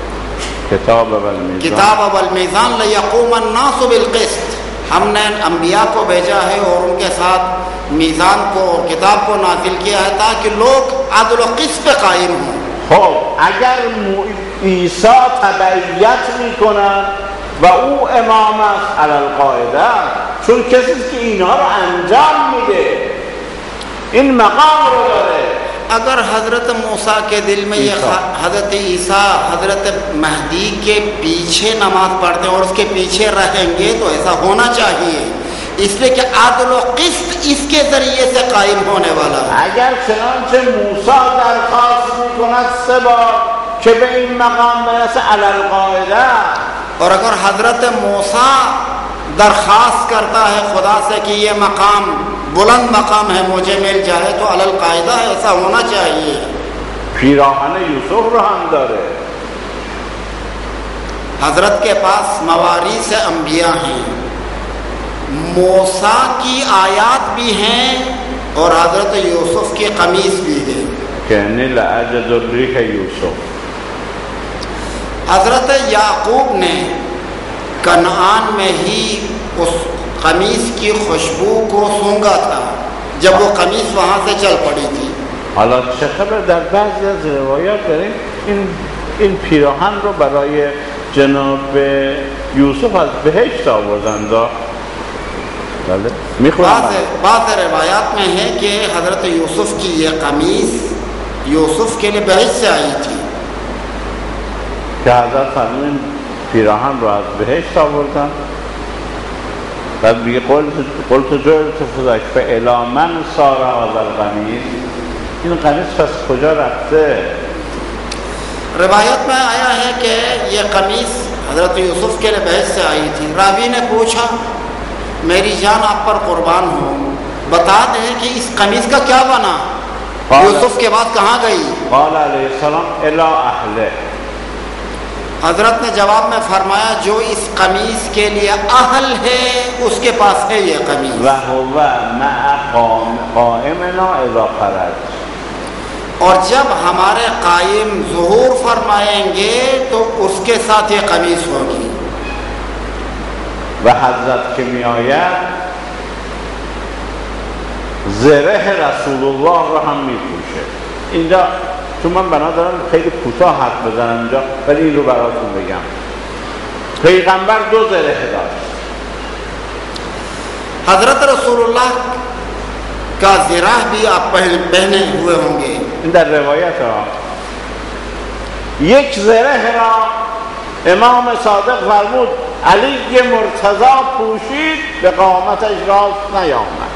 الکتاب والمیزان لیقوم الناس بالقسط. ہم نے انبیاء کو بھیجا ہے اور ان کے ساتھ میزان کو اور کتاب کو نازل کیا ہے تاکہ لوگ عدل و قسط پہ قائم ہوں. خب اگر عیسی تبعیت میکنن و او امام است علی القاعده، چون کسی که اینها رو انجام میده این مقام رو داره اگر حضرت موسیٰ کے دل میں یہ حضرت عیسیٰ حضرت مہدی کے پیچھے نماز پڑھتے ہیں اور اس کے پیچھے رہیں گے تو ایسا ہونا چاہیے، اس لیے کہ عدل و قسط اس کے ذریعے سے قائم ہونے والا ہے۔ اگر چنانچه موسی درخواست میکند 3 بار که به این مقام برسه علی القاعده، اور اگر حضرت موسیٰ درخواست کرتا ہے خدا سے کہ یہ مقام بلند مقام ہے مجھے مل جائے تو علی القاعدہ ایسا ہونا چاہیے۔ پیراہن یوسف رو هم داره، حضرت کے پاس مواریث انبیاء ہیں، موسیٰ کی آیات بھی ہیں اور حضرت یوسف کی قمیص بھی ہے کہ لأجد الریح یوسف۔ حضرت یعقوب نے کنعان میں ہی اس قمیص کی خوشبو کو سونگا تھا جب وہ قمیص وہاں سے چل پڑی تھی۔ حالا چه خبر در بعضی از روایات داریم این پیراهن رو برای جناب یوسف از بهشت آوردند. بله میخونم بعض روایات میں ہے کہ حضرت یوسف کی یہ قمیص یوسف کے لیے بہشت سے آئی تھی که حضرت فرمودن پیراهن رو از بهشت آوردن. بعد میگه قلت جعلت فداک فالی من صار هذا القمیص، این قمیص پس کجا رفته؟ روایت میں آیا ہے کہ یہ قمیص حضرت یوسف کے لیے بہشت سے آئی تھی۔ راوی نے پوچھا میری جان آپ پر قربان ہو، بتا دیں کہ اس قمیص کا کیا بنا؟ یوسف کے بعد کہاں گئی؟ قال علیہ السلام الی اہلہ، حضرت نے جواب میں فرمایا جو اس قمیص کے لیے اہل ہے اس کے پاس ہے یہ قمیص۔ وهو مع قائمنا اذا خرج، اور جب ہمارے قائم ظہور فرمائیں گے تو اس کے ساتھ یہ قمیص ہوگی۔ و حضرت که می آید زره رسول الله رو هم می پوشه. اینجا چون من بنا دارم خیلی کوتاه حرف بزنم اینجا ولی این رو براتون بگم. پیغمبر 2 زره داشت. حضرت رسول اللہ کا زرہ بھی آپ پہنے ہوئے ہوں گے، این در روایت ها. یک زره را امام صادق فرمود علی مرتضی پوشید به قامتش راست نیامد.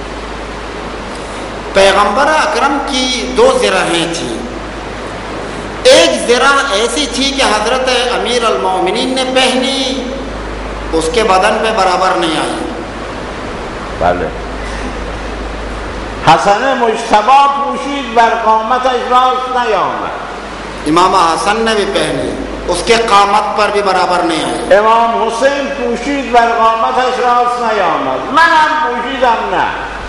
پیغمبر اکرم کی 2 زرہیں تھیں، ایک زرہ ایسی تھی کہ حضرت امیر المومنین نے پہنی، اس کے بدن پہ برابر نہیں آئی۔ بله. حسن مجتبی پوشید بر قامتش راست نیامد. امام حسن نے بھی پہنی، اس کے قامت پر بھی برابر نہیں آئی۔ امام حسین پوشید بر قامتش راست نیامد. منم پوشیدم نه.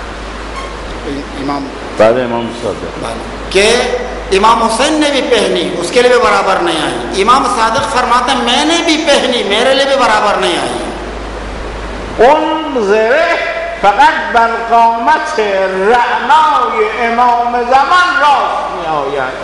امام بعد امام صادق کہ امام حسین نے بھی پہنی، اس کے لیے بھی برابر نہیں آئی۔ امام صادق فرماتے ہیں میں نے بھی پہنی، میرے لیے بھی برابر نہیں آئی۔ اون زره فقط بر قامت رعنای امام زمان راست می آید.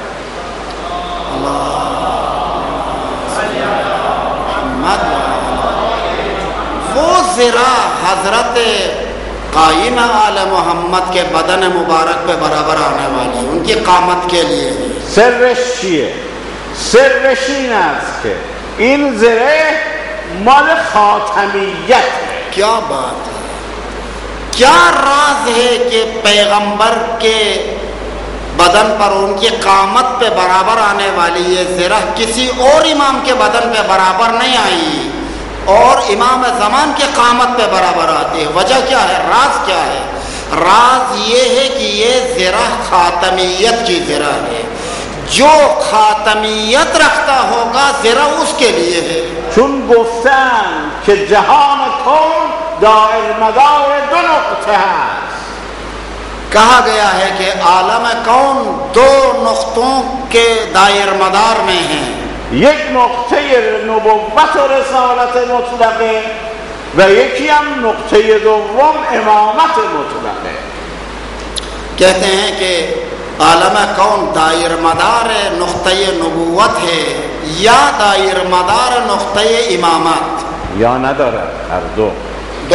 وہ زرہ حضرت قائم آل محمد کے بدن مبارک پہ برابر آنے والی ان کی قامت کے لیے ہے۔ سرش چیه؟ سرش این است که این زره مال خاتمیت ہے۔ کیا بات ہے، کیا راز ہے کہ پیغمبر کے بدن پر ان کی قامت پہ برابر آنے والی یہ زرہ کسی اور امام کے بدن پہ برابر نہیں آئی اور امام زمان کے قامت پہ برابر آتی ہے؟ وجہ کیا ہے، راز کیا ہے؟ راز یہ ہے کہ یہ زرہ خاتمیت کی زرہ ہے، جو خاتمیت رکھتا ہوگا زرہ اس کے لیے ہے۔ چون گفتن که جهان کون دائر مدار 2 نقطه هست. کہا گیا ہے کہ عالم کون 2 نقطوں کے دائر مدار میں ہیں، یک نقطه نبوت و رسالت مطلقه و یکی هم نقطه دوم امامت مطلقه. کہتے ہیں کہ عالم کون دائر مدار نقطۂ نبوت ہے یا دائر مدار نقطۂ امامت، یا ندارد، هر دو،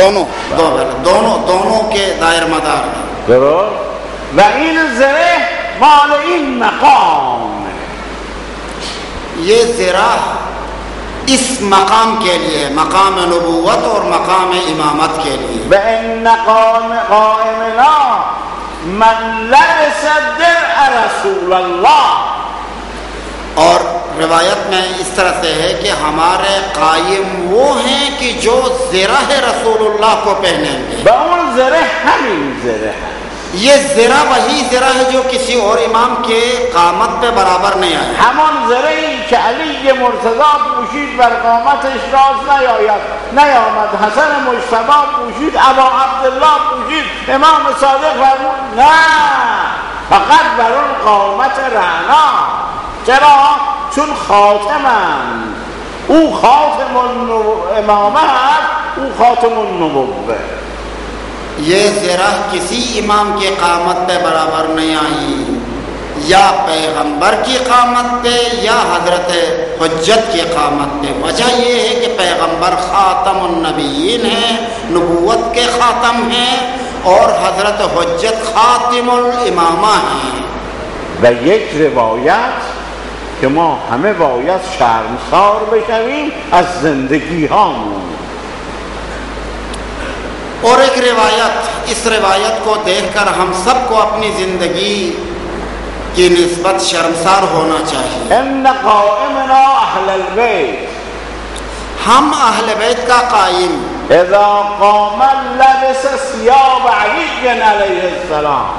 دونوں کے دائر مدار میں۔ درست. و این زره مال این مقام. یہ ذرا اس مقام کے لیے، مقام نبوت اور مقام امامت کے لیے. بإن قائمنا من لبس درع رسول اللہ. اور روایت میں اس طرح سے ہے کہ ہمارے قائم وہ ہیں کہ جو زرہ رسول اللہ کو پہنیں گے. بأون زرہ ہمیں زرہ ہے. یہ زرہ وہی زرہ ہے جو کسی اور امام کے قامت پہ برابر نہیں آئے. همان زره‌ای که علی مرتضی پوشید بر قامتش راست نیامد. حسن مجتبی پوشید، ابا عبدالله پوشید، امام صادق فرمود نه، فقط بر اون قامت رعنا. چرا؟ چون خاتمم، او خاتم الامامه است، او خاتم النبوه. یہ ذرا کسی امام کی قامت پہ برابر نہیں آئی، یا پیغمبر کی قامت پہ یا حضرت حجت کی قامت پہ. وجہ یہ ہے کہ پیغمبر خاتم النبیین ہیں، نبوت کے خاتم ہیں، اور حضرت حجت خاتم الامامہ ہیں. و یک روایت که ما همه باید شرمسار بشویم از زندگی هامون. اور ایک روایت، اس روایت کو دیکھ کر ہم سب کو اپنی زندگی کی نسبت شرمسار ہونا چاہیے. ان قائمنا اہل البیت، ہم اہل بیت کا قائم اذا قام لبس ثياب علی علیہ السلام،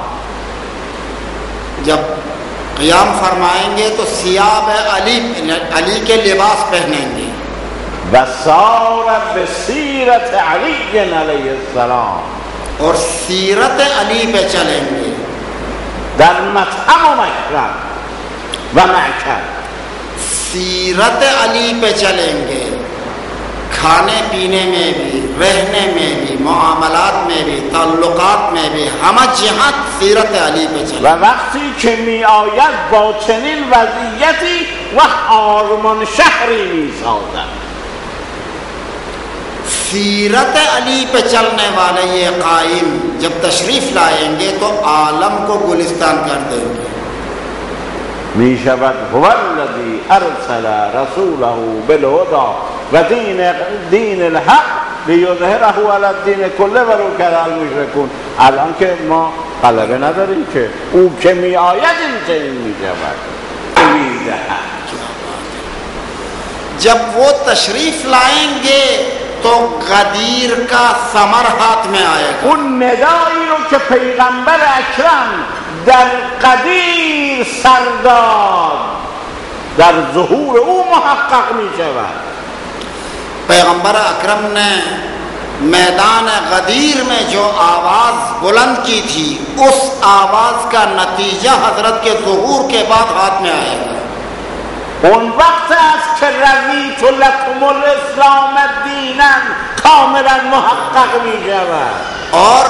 جب قیام فرمائیں گے تو ثیاب علی کے لباس پہنیں گے. وسار بسیرت علی علیہ السلام، اور سیرت علی پہ چلیں گے. در مطعم و مشرب و معکل، سیرت علی پہ چلیں گے، کھانے پینے میں بھی، رہنے میں بھی، معاملات میں بھی، تعلقات میں بھی، ہم جہاں سیرت علی پہ چلیں. و وقتی که می آید با چنین وضعیتی و آرمان شهری می سازد. سیرت علی پہ چلنے والے یہ قائم جب تشریف لائیں گے تو عالم کو گلستان کر دیں گے. می شود هو الذی ارسل رسوله بالهدى و دین الحق لیظهره علی الدین کله ولو کره المشرکون. الان که ما غلبه نداریم که او که می آید این چنین می شود. جب وہ تشریف لائیں گے تو غدیر کا ثمر ہاتھ میں آئے گا. اون ندایی رو که پیغمبر اکرم در قدیر سرداد در ظهور او محقق می شود. پیغمبر اکرم نے میدان غدیر میں جو آواز بلند کی تھی، اس آواز کا نتیجہ حضرت کے ظہور کے بعد ہاتھ میں آئے گا. اون وقت است که رضیت لکم الاسلام دینا کاملا محقق می شود. اور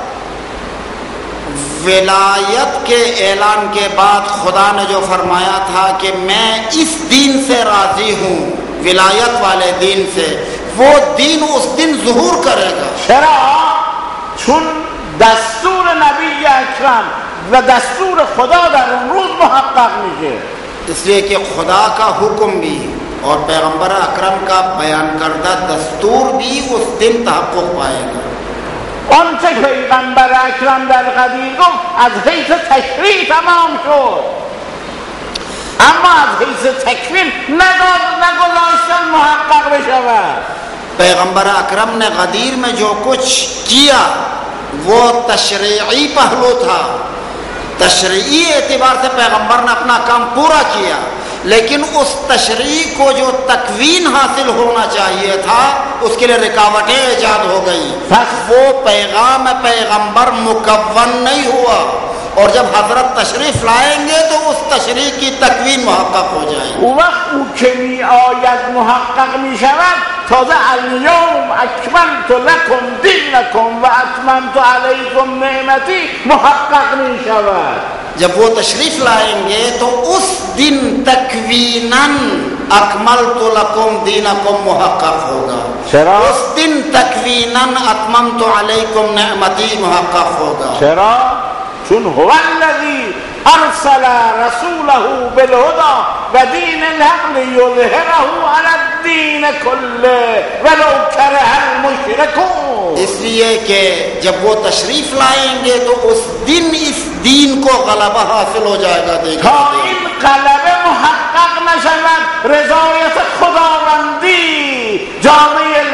ولایت کے اعلان کے بعد خدا نے جو فرمایا تھا کہ میں اس دین سے راضی ہوں، ولایت والے دین سے، وہ دین اس دن ظہور کرے گا. چرا؟ چون دستور نبی اکرم و دستور خدا در اون روز محقق میشه. اس لیے کہ خدا کا حکم بھی اور پیغمبر اکرم کا بیان کردہ دستور بھی اس دن تحقق پائے گا. آنچه که پیغمبر اکرم در قدیر گفت از حیث تشریع تمام شد، اما از حیث تکوین نگذاشتن محقق بشود. پیغمبر اکرم نے غدیر میں جو کچھ کیا وہ تشریعی پہلو تھا. تشریعی اعتبار سے پیغمبر نے اپنا کام پورا کیا، لیکن اس تشریع کو جو تکوین حاصل ہونا چاہیے تھا اس کے لیے رکاوٹیں ایجاد ہو گئی. وہ پیغام پیغمبر مکون نہیں ہوا، اور جب حضرت تشریف لائیں گے تو اس تشریع کی تکوین محقق ہو جائے گی. وقت او که می آید محقق می شود تازه الیوم اکملت لکم دینکم و اتممت علیکم نعمتی محقق می شود. جب وہ تشریف لائیں گے تو اس دن تکویناً اکملت لکم دینکم محقق ہوگا. چرا؟ اس دن تکویناً اتممت علیکم نعمتی محقق ہوگا. چرا؟ چون هو الذی ارسل ارسل رسوله بالهدى ودین الحق لیظهره علی الدین کله ولو کرہ المشرکون. اس لیے کہ جب وہ تشریف لائیں گے تو اس دین کو غلبہ حاصل ہو جائے گا. تا این غلبه محقق نشود رضایت خداوندی جامعه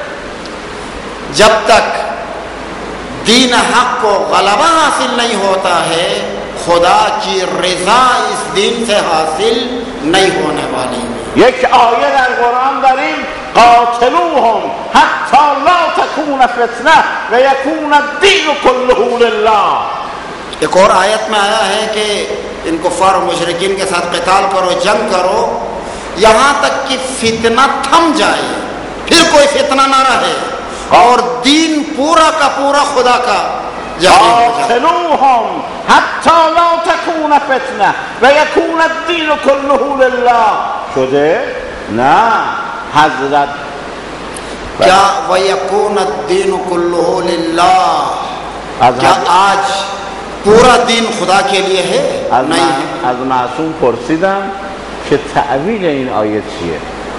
جب تک دین حق کو غلبہ حاصل نہیں ہوتا ہے خدا کی رضا اس دین سے حاصل نہیں ہونے والی. یک آیه در قرآن داریم قاتلوهم حتی لا تکون فتنه و یکون الدین کله لله. ایک اور آیت میں آیا ہے کہ ان کفار و مشرکین کے ساتھ قتال کرو، جنگ کرو یہاں تک کہ فتنہ تھم جائے، پھر کوئی فتنہ نہ رہے اور دین پورا کا پورا خدا کا. قاتلوهم حتی لا تکون فتنه و یکون الدین کله لله شده؟ نه حضرت کیا وَيَكُونَ الدِّينُ كُلُّهُ لِلَّهِ کیا آج پورا دین خدا کے لیے ہے؟ نہیں ہے. از معصوم پرسیدم که تعویل این آیه چیه؟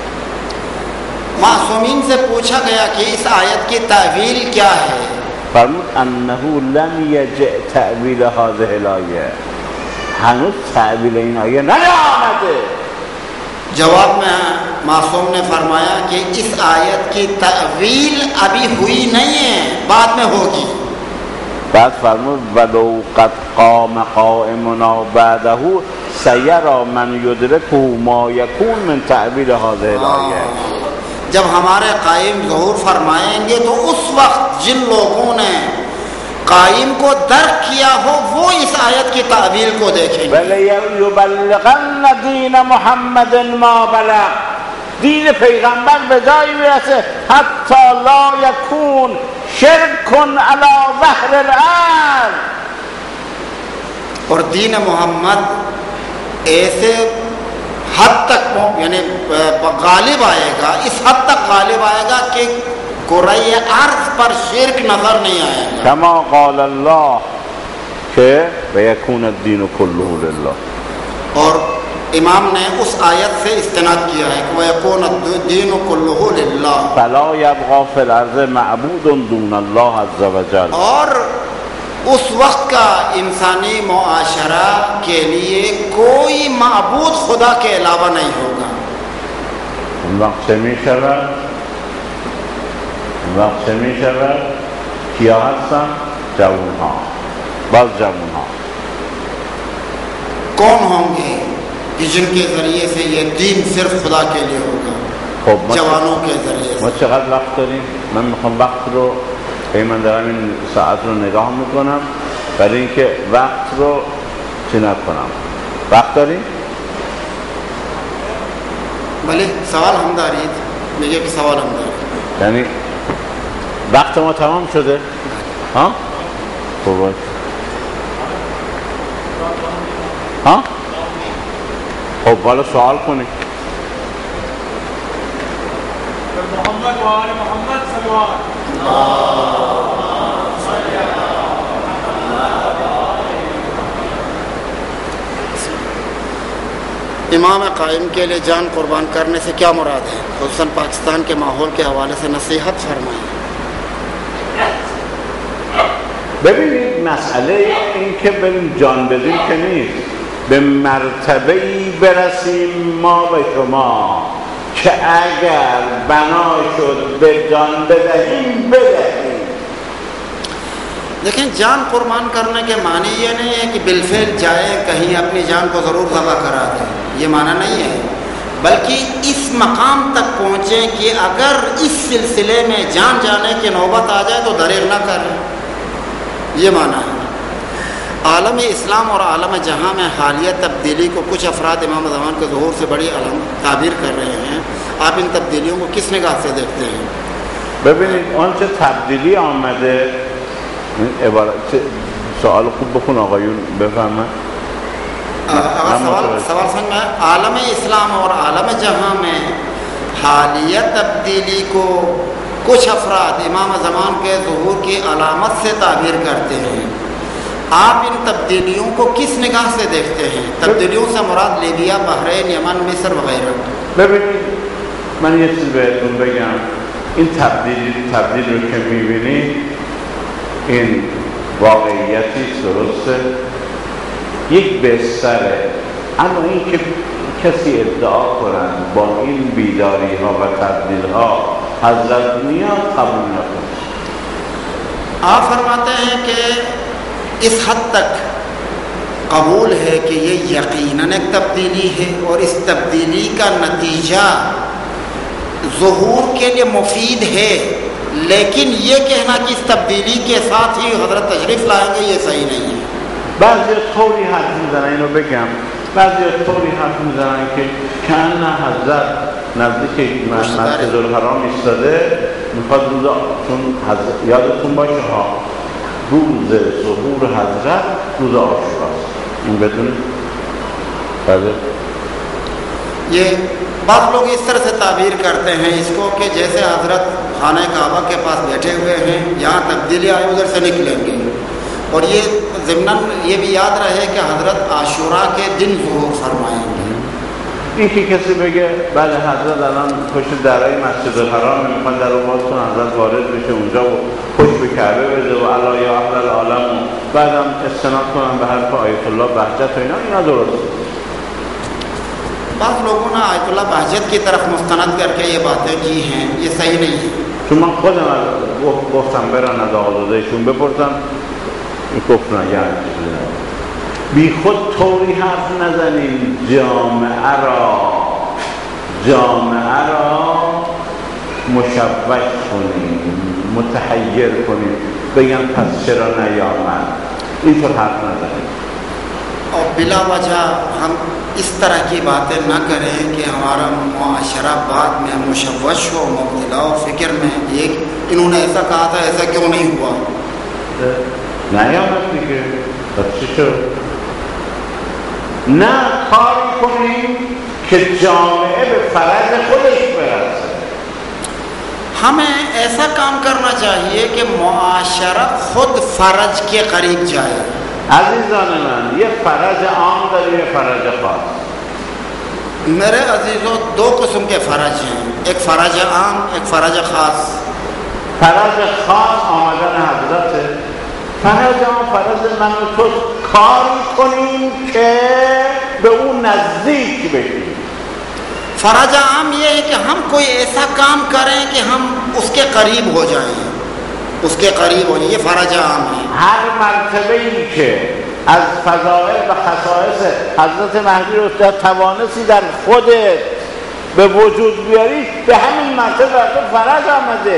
معصومین سے پوچھا گیا کہ اس آیت کی تعویل کیا ہے؟ فرمود انه لم یجئ تعویل هذه الآیه، هنوز تعویل این آیه نیامده. جواب میں معصوم نے فرمایا کہ اس آیت کی تعویل ابھی ہوئی نہیں ہے، بعد میں ہوگی. بعد فرمود ولو قد قام قائمنا بعده سیرا من یدرکه ما یکون من تعویل هذه الآیه. جب ہمارے قائم ظہور فرمائیں گے تو اس وقت جن لوگوں نے قائم کو درک کیا ہو وہ اس آیت کی تعبیر کو دیکھیں گے. وَلَيُبَلِّغَنَّ دین محمد ما بلغ، دین پیغمبر به جایی میرسه حتی لا یکون شرک علی ظهر الارض. اور دین محمد ایسے حد تک یعنی غالب آئے گا، اس حد تک غالب آئے گا کہ کرۂ ارض پر شرک نظر نہیں آئے گا. کما قال اللہ کہ ویکون الدین کلہ للہ. اور امام نے اس آیت سے استناد کیا ہے کہ ویکون الدین کلہ للہ. فلا یبغی فی الارض معبود دون اللہ عز وجل. اور اس وقت کا انسانی معاشرہ کے لیے کوئی معبود خدا کے علاوہ نہیں ہوگا. وقت می شود کیا هستن؟ جوانها. باز جوانها کون ہوں گے کہ جن کے ذریعے سے یہ دین صرف خدا کے لیے ہوگا؟ جوانوں کے ذریعے سے. ما چقدر وقت داریم؟ من میخوام وقت رو من دارم این ساعت رو نگاه میکنم برای اینکه وقت رو چی نکنم. وقت داریم؟ بله سوال هم دارید؟ میگه که سوال هم دارید. یعنی وقت ما تمام شده؟ ها؟ خوب باش. ها؟ خب حالا سوال کنید. محمد و آل محمد صلوات. امام قائم کے لیے جان قربان کرنے سے کیا مراد ہے؟ خصوصاً پاکستان کے ماحول کے حوالے سے نصیحت فرمائیں. ببینید مسئله این که بریم جان بدیم که نیست، به مرتبه‌ای برسیم ما و شما که اگر بنا شد به جان بدهیم بدهیم. دیکھیں جان قربان کرنے کے معنی یہ نہیں ہے کہ بالفعل جائیں کہیں اپنی جان کو ضرور ذبح کرا دیں، یہ معنی نہیں ہے، بلکہ اس مقام تک پہنچیں کہ اگر اس سلسلے میں جان جانے کی نوبت آ جائے تو دریغ نہ کریں، یہ معنی ہے. عالم اسلام اور عالم جہاں میں حالیہ تبدیلی کو کچھ افراد امام زمان کے ظہور سے بڑی علم تعبیر کر رہے ہیں. آپ ان تبدیلیوں کو کس نگاہ سے دیکھتے ہیں؟ ببینید آنچه تبدیلی آمده، عبارت سوال خوب بخون آقایون بفهمن. سوال سمجھ میں عالم اسلام اور عالم جہاں میں حالیہ تبدیلی کو کچھ افراد امام زمان کے ظہور کی علامت سے تعبیر کرتے ہیں. آپ ان تبدیلیوں کو کس نگاہ سے دیکھتے ہیں؟ تبدیلیوں سے مراد لیبیا، بحرین، یمن، مصر وغیرہ. ببینید من یه چیز بهتون بگم، این تبدیل رو که میبینید این واقعیتی درسته، یک بستره، اما این که کسی ادعا کنند با این بیداری ها و تبدیل ها حضرت میاد قبول نکنه. آپ فرماتے ہیں کہ اس حد تک قبول ہے کہ یہ یقیناً ایک تبدیلی ہے اور اس تبدیلی کا نتیجہ ظہور کے لیے مفید ہے، لیکن یہ کہنا کہ اس تبدیلی کے ساتھ ہی حضرت تشریف لائیں گے یہ صحیح نہیں ہے. بعضی طوری حرف میزنن، اینو بگم، بعضی طوری حرف میزنن که کن حضرت نزدیک مسجد الحرام ایستاده میخواد چون یادتون باشه ها روز ظهور حضرت روز عاشوراست، این بدونید. بله یہ بعض لوگ اس طرح سے تعبیر کرتے ہیں اس کو کہ جیسے حضرت خانہ کعبہ کے پاس بیٹھے ہوئے ہیں، یہاں تبدیلی آئی ادھر سے نکلیں گے، اور یہ ضمناً یہ بھی یاد رہے کہ حضرت عاشورا کے دن ظہور فرمائیں گے. این که کسی بگه بله حضرت الان پشت درای مسجد الحرام میخوان در اون باز کنن، حضرت وارد بشه اونجا و پشت به کعبه بده و الا یا اهل العالم و بعدم استناد کنن به حرف آیت الله بهجت و اینا درسته. بعض لوگوں نے آیت اللہ بہجت کی طرف مستند کر کے یہ باتیں کی ہیں، یہ صحیح نہیں ہے. چون من خودم گفتم برن از آقازادهشون بپرسم این کفر نگه بی خود طوری حرف نزنیم جامعه را مشوش کنیم، متحیر کنیم، بگم پس چرا نیامد، اینطور حرف نزنیم. اور بلا وجہ ہم اس طرح کی باتیں نہ کریں کہ ہمارا معاشرہ بعد میں مشوش ہو، مبتلا ہو فکر میں، یہ انہوں نے ایسا کہا تھا ایسا کیوں نہیں ہوا. نیامد دیگه پس چی شد؟ نه کاری کنیم که جامعه به فرج خودش برسه. ہمیں ایسا کام کرنا چاہیے کہ معاشرہ خود فرج کے قریب جائے. عزیزان من یه فرج عام داریم یه فرج خاص. میرے عزیزوں دو قسم کے فرج ہیں، ایک فرج عام، ایک فرج خاص. فرج خاص آمدن حضرته، فرج عام فرج من و تو کار کنیم که به اون نزدیک بشیم. فرج عام یہ ہے کہ ہم کوئی ایسا کام کریں کہ ہم اس کے قریب ہو جائیں، اس کے قریب ہو جائیں، یہ فرج عام ہے. هر مرتبه‌ای که از فضائل و خصائص حضرت مهدی رو توانستی در خودت به وجود بیاری به همین مرتبه تو فرج آمده.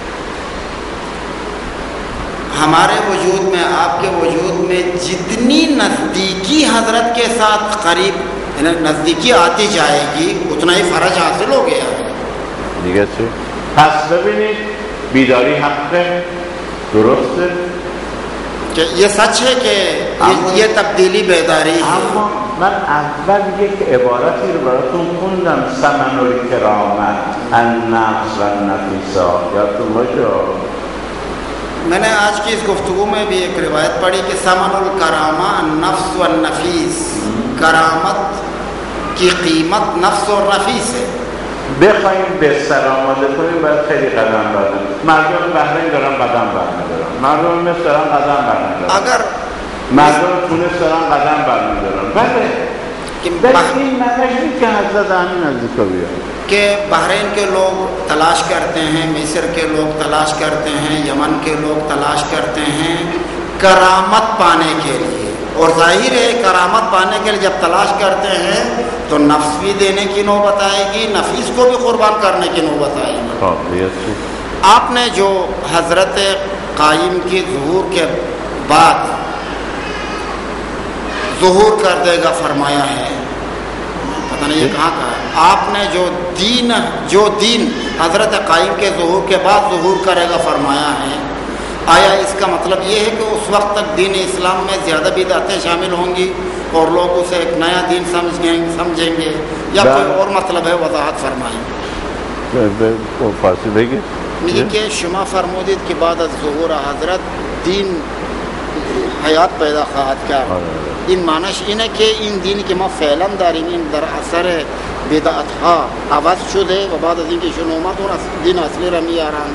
ہمارے وجود میں، آپ کے وجود میں جتنی نزدیکی حضرت کے ساتھ قریب نزدیکی آتی جائے گی اتنا ہی فرج حاصل ہو گیا. دیگه چی؟ پس ببینید بیداری حقه، درسته، کہ یہ سچ ہے کہ یہ تبدیلی بیداری ہے. اما من اول یک عبارتی رو براتون خوندم، ثمن الکرامت النفس و النفیسا، یادتون باشه. میں نے آج کی اس گفتگو میں بھی ایک روایت پڑھی کہ ثمن الکرامہ النفس والنفیس، کرامت کی قیمت نفس اور نفیس ہے. بخواهیم بستر آماده کنیم باید خیلی قدم برداریم. مردم بحرین دارن قدم برمیدارن، مردم مصر دارن قدم برمیدارن، اگر مردم تونس دارن قدم برمیدارن. بله این معنیش نیست که حضرت همین نزدیکا بیاد. کہ بحرین کے لوگ تلاش کرتے ہیں، مصر کے لوگ تلاش کرتے ہیں، یمن کے لوگ تلاش کرتے ہیں کرامت پانے کے لیے، اور ظاہر ہے کرامت پانے کے لیے جب تلاش کرتے ہیں تو نفس بھی دینے کی نوبت آئے گی، نفیس کو بھی قربان کرنے کی نوبت آئے گی. آپ نے جو حضرت قائم کی ظہور کے بعد ظہور کر دے گا فرمایا ہے، پتہ نہیں یہ کہاں کا ہے. آپ نے جو دین حضرت قائم کے ظہور کے بعد ظہور کرے گا فرمایا ہے، آیا اس کا مطلب یہ ہے کہ اس وقت تک دین اسلام میں زیادہ بدعتیں شامل ہوں گی اور لوگ اسے ایک نیا دین سمجھیں گے، یا کوئی اور مطلب ہے؟ وضاحت فرمائیں. یہ کہ شما فرمودید کہ بعد از ظہور حضرت دین حیات پیدا خواهد کرد. این معنیش اینه که این دینی که ما فعلا داریم این در اثر بدعت ها عوض شده و بعد از اینکه ایشون اومد اون دین اصلی را میارن.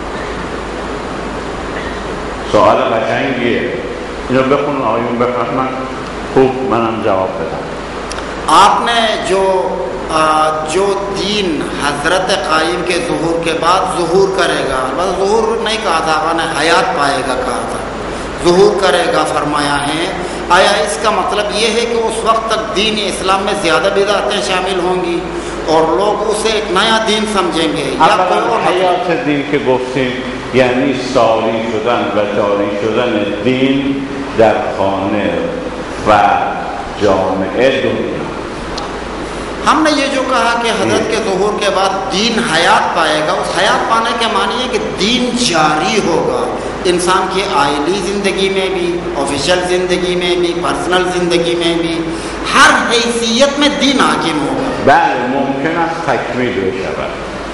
سوال قشنگیه، اینو بخون آیون بفهمن خوب منم جواب بدم. آپ نے جو دین حضرت قائم کے ظہور کے بعد ظہور کرے گا، بس ظہور نہیں کہا تھا، آپ نے حیات پائے گا کہا تھا، ظہور کرے گا فرمایا ہے. آیا اس کا مطلب یہ ہے کہ اس وقت تک دین اسلام میں زیادہ بدعتیں شامل ہوں گی اور لوگ اسے ایک نیا دین سمجھیں گے؟ حیات دین که گفتیم یعنی ساری شدن و جاری شدن دین در خانه و جامعه دنیا. ہم نے یہ جو کہا کہ حضرت کے ظہور کے بعد دین حیات پائے گا، اس حیات پانے کے معنی ہے کہ دین جاری ہوگا انسان کی آئلی زندگی میں بھی، آفیشیل زندگی میں بھی، پرسنل زندگی میں بھی، ہر حیثیت میں دین حاکم ہوگا. بله ممکن است تکمیل بشود،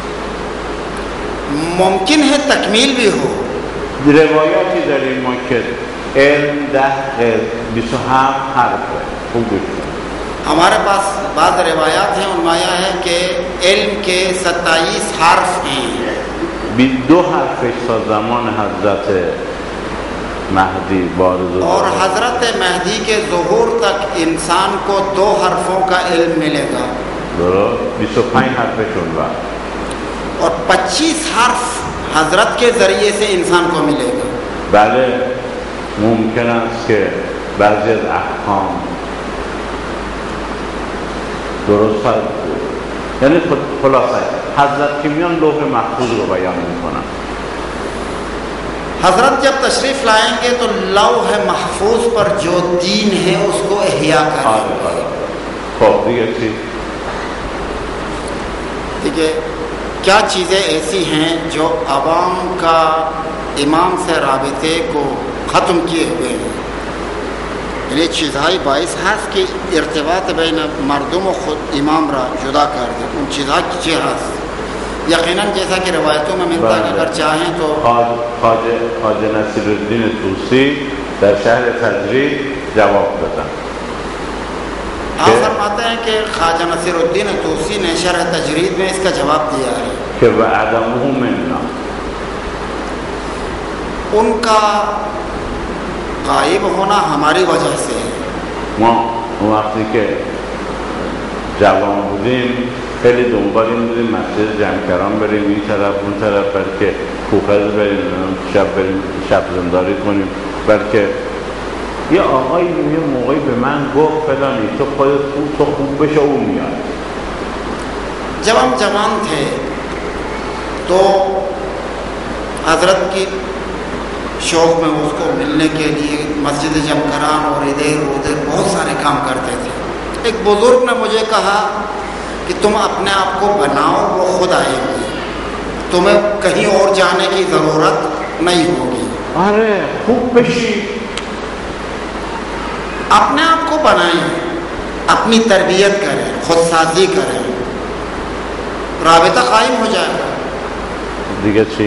ممکن ہے تکمیل بھی ہو. روایاتی داریم ما که علم 27 حرفه. خوب گوش کنید. ہمارے پاس بعض روایات ہیں، ان میں آیا ہے کہ علم کے 27 حرف ہیں. 22 حرفش تا زمان حضرت مہدی بارز اور حضرت مہدی کے ظہور تک انسان کو 2 حرفوں کا علم ملے گا. 25 حرفشون بعد اور 25 حرف حضرت کے ذریعے سے انسان کو ملے گا. بله ممکن است که بعضی از احکام درست یعنی خلاصه حضرت که میان لوح محفوظ رو بیان میکنن. حضرت جب تشریف لائیں گے تو لوح محفوظ پر جو دین ہے اس کو احیا کریں گے. خب دیگه چی؟ دیکھیے کیا چیزیں ایسی ہیں جو عوام کا امام سے رابطے کو ختم کیے ہوئے ہیں. یعنی چیزهای باعث هست که ارتباط بین مردم و خود امام را جدا کر دے. اون چیزها چی هست؟ یقیناً جیسا کہ روایتوں میں ملتا ہے، اگر چاہیں تو خواجه نصیرالدین طوسی در شهر تجرید جواب دادن. آپ فرماتے ہیں کہ خواجہ نصیرالدین طوسی نے شرح تجرید میں اس کا جواب دیا ہے کہ وعدمه منا، ان کا غائب ہونا ہماری وجہ سے ہے. ما وقتی که جوان بودیم خیلی دنبال این بودیم مسجد جمکران بریم این طرف اون طرف، بلکه کوخز بریم شب زنداری کنیم. بلکه یه آقایی یه موقعی به من گفت فلانی تو خودت خوب بشه اون میاد. جب ہم جوان تھے تو حضرت کی شوق میں اس کو ملنے کے لیے مسجد جمکران اور ادھر ادھر بہت سارے کام کرتے تھے. ایک بزرگ نے مجھے کہا کہ تم اپنے آپ کو بناؤ، وہ خود آئے گی، تمہیں کہیں اور جانے کی ضرورت نہیں ہوگی. آره خوب بشی، اپنے آپ کو بنائیں، اپنی تربیت کریں، خود سازی کریں، رابطہ قائم ہو جائے گا. دیگه چی؟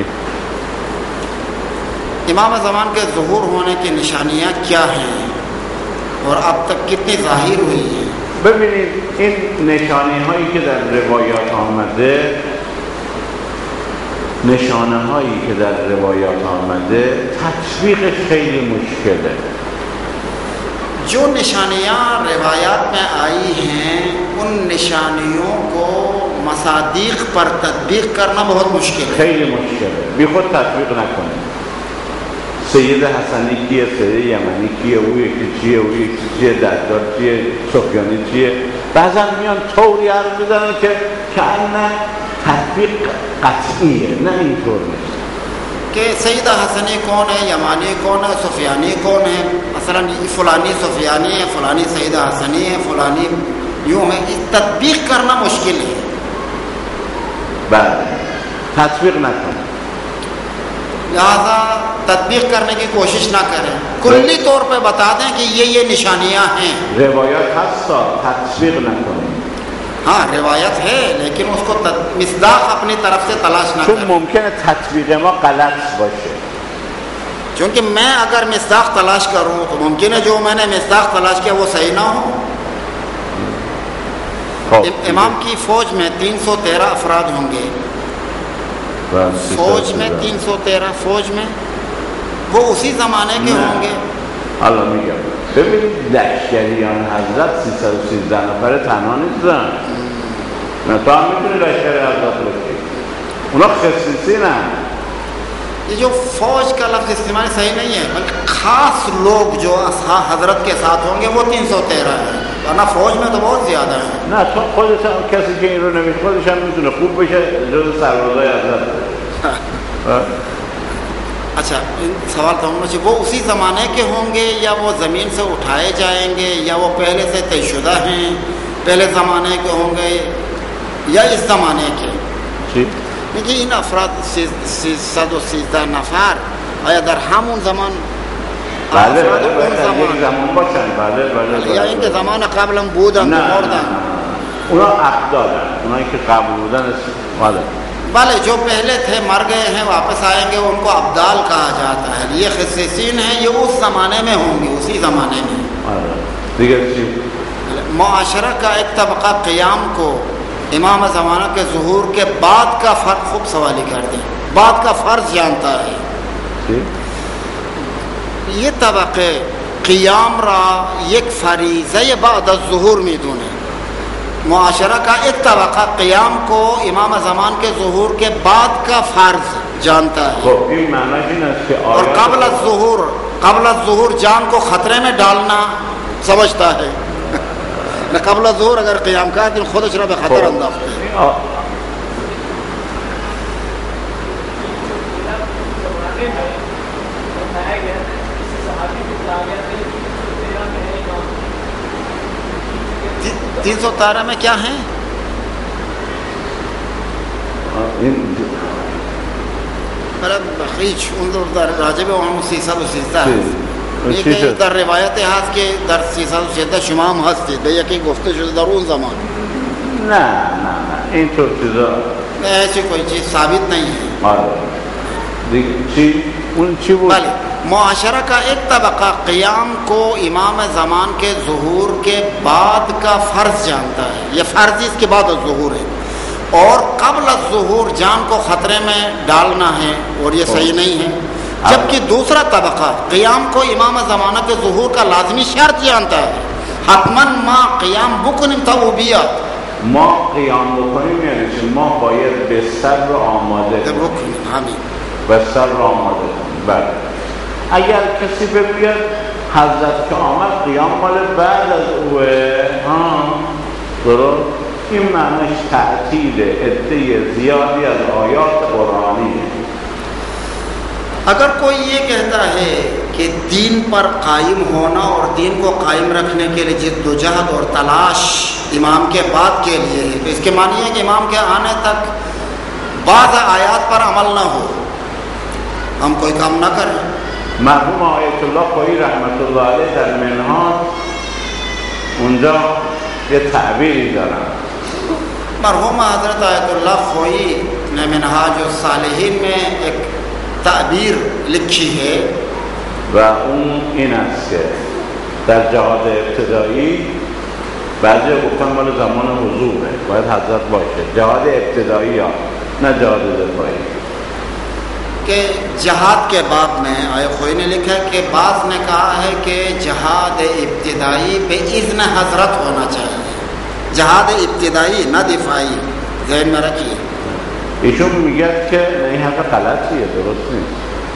امام زمان کے ظہور ہونے کی نشانیاں کیا ہیں اور اب تک کتنی ظاہر ہوئی ہیں؟ ببینید این نشانه هایی که در روایات آمده، نشانه هایی که در روایات آمده تطبیقش خیلی مشکله. جو نشانیاں روایات میں آئی ہیں ان نشانیوں کو مصادیق پر تطبیق کرنا بہت مشکل ہے. خیلی مشکله، بی خود تطبیق نکنید. سید حسنی کیه، سید یمنی کیه، او یکی چیه، او یکی چیه، دجال چیه، سفیانی چیه. بعضا میان طوری حرف میزنن که کأنه تطبیق قطعیه، نه اینطور نیست کہ سید حسنی کون ہے، یمانی کون ہے، سفیانی کون ہے. مثلا فلانی سفیانی ہے، فلانی سید حسنی ہے، فلانی یوں ہے. اس تطبیق کرنا مشکل ہے. بله تطبیق نکنید، لہذا تطبیق کرنے کی کوشش نہ کریں، کلی طور پہ بتا دیں کہ یہ نشانیاں ہیں. روایات هستا تطبیق نکنید. ہاں روایت ہے لیکن اس کو مصداق اپنی طرف سے تلاش نہ چون کریں. ممکنه تطبیق ما غلط باشه. چونکہ میں اگر مصداق تلاش کروں تو ممکن ہے جو میں نے مصداق تلاش کیا وہ صحیح نہ ہو. امام کی فوج میں 313 افراد ہوں گے. فوج میں 313 فوج میں وہ اسی زمانے کے ہوں گے. حالا میگم ببینید لشکریان حضرت 313 نفر تنها نیستن. نه تو هم میتونی لشکر حضرت باشی. اونا خصیصین هم. یہ جو فوج کا لفظ استعمال صحیح نہیں ہے بلکہ خاص لوگ جو حضرت کے ساتھ ہوں گے وہ 313 ہیں، ورنہ فوج میں تو بہت زیادہ ہیں. نه تو خودش هم کسی که این رو نمید خودش هم میتونه خوب بشه جز سربازای حضرت. اچھا سوال تھا مجھے وہ اسی زمانے کے ہوں گے یا وہ زمین سے اٹھائے جائیں گے یا وہ پہلے سے طے شدہ ہیں، پہلے زمانے کے ہوں گے یا اس زمانے کے؟ دیکھیے ان افراد 313 نفر آیا در همون زمان بله یک زمان باشن. بله یا اینکه زمان قبل هم بودن مردن؟ اونا اقدارن، اونایی که قبل بودن. بله جو پہلے تھے مر گئے ہیں واپس آئیں گے ان کو ابدال کہا جاتا ہے. یہ خصیصین ہیں، یہ اس زمانے میں ہوں گے، اسی زمانے میں. معاشرہ کا ایک طبقہ قیام کو امام زمانہ کے ظہور کے بعد کا فرق خوب سوالی کر دیں، بعد کا فرض جانتا ہے. یہ طبقه قیام را یک فریضه بعد از ظهور میدونه. معاشرہ کا ایک طبقہ قیام کو امام زمان کے ظہور کے بعد کا فرض جانتا ہے اور قبل از ظہور جان کو خطرے میں ڈالنا سمجھتا ہے. نہ قبل از ظہور اگر قیام کا دن خودش را به خطر انداخته. تین سو 13 میں کیا ہیں؟ بخیچ انظر در راجب وهم 313 هست. یک در روایت هست که در 313 شما هم هستید، به یکی گفته شده در اون زمان. نه اینطور چیزا ایسی کوئی چیز ثابت نہیں ہے. چی بود؟ بله معاشرہ کا ایک طبقہ قیام کو امام زمان کے ظہور کے بعد کا فرض جانتا ہے. یہ فرض اس کے بعد از ظہور ہے اور قبل از ظہور جان کو خطرے میں ڈالنا ہے اور یہ صحیح نہیں ہے. جبکہ دوسرا طبقہ قیام کو امام زمانہ کے ظہور کا لازمی شرط جانتا ہے. حتما ما قیام بکنیم توبیات ما قیام بکنیم یعنی چی؟ ما باید بستر رو آماده بکنیم. همین بستر رو آماده کنیم. بله اگر کسی بگوید حضرت که آمد قیام مال بعد از اوه درست این معنیش تعطیل عده زیادی از آیات قرآنیه. اگر کوئی یہ کہتا ہے کہ دین پر قائم ہونا اور دین کو قائم رکھنے کے لیے جد و جہد اور تلاش امام کے بعد کے لیے ہے تو اس کے معنی ہے کہ امام کے آنے تک بعض آیات پر عمل نہ ہو، ہم کوئی کام نہ کریں. مرحوم آیت الله خویی رحمت الله علیه در منهاج اونجا یه تعبیری دارن. مرحوم حضرت آیت اللہ خویی نے منہاج الصالحین میں ایک تعبیر لکھی ہے و اون این است که در جهاد ابتدایی بعضی گفتن مال زمان حضوره باید حضرت باشه. جهاد ابتدایی ها نه جهاد دفاعی. کہ جہاد کے بعد میں آئے خوئی نے لکھا کہ بعض نے کہا ہے کہ جہاد ابتدائی بے اذن حضرت ہونا چاہیے. جہاد ابتدائی نہ دفاعی، ذہن میں رکھیے. ایشون میگه که این حرف غلطیه، درست نیست.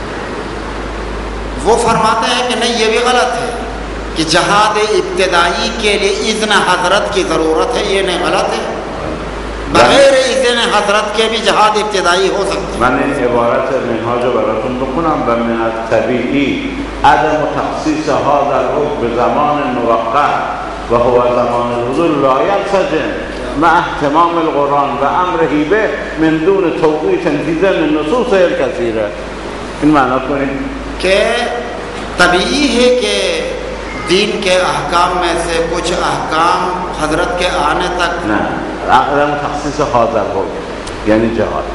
وہ فرماتے ہیں کہ نہیں یہ بھی غلط ہے کہ جہاد ابتدائی کے لیے اذن حضرت کی ضرورت ہے. یہ نہیں غلط ہے، بغیر اذن حضرت کے بھی جہاد ابتدائی ہو سکتا ہے. من این عبارت منهاج رو براتون بخونم و من الطبیعی عدم تخصیص هذا الحکم به زمان موقت و هو زمان الحضور لا ينسجم مع اهتمام القرآن و امر هیبه من دون توقیع تنفیذ من نصوص الکثیره. این معنا کنید کہ طبیعی ہے کہ دین کے احکام میں سے کچھ احکام حضرت کے آنے تک نه عدم تخصیص هذا الحکم یعنی جهاد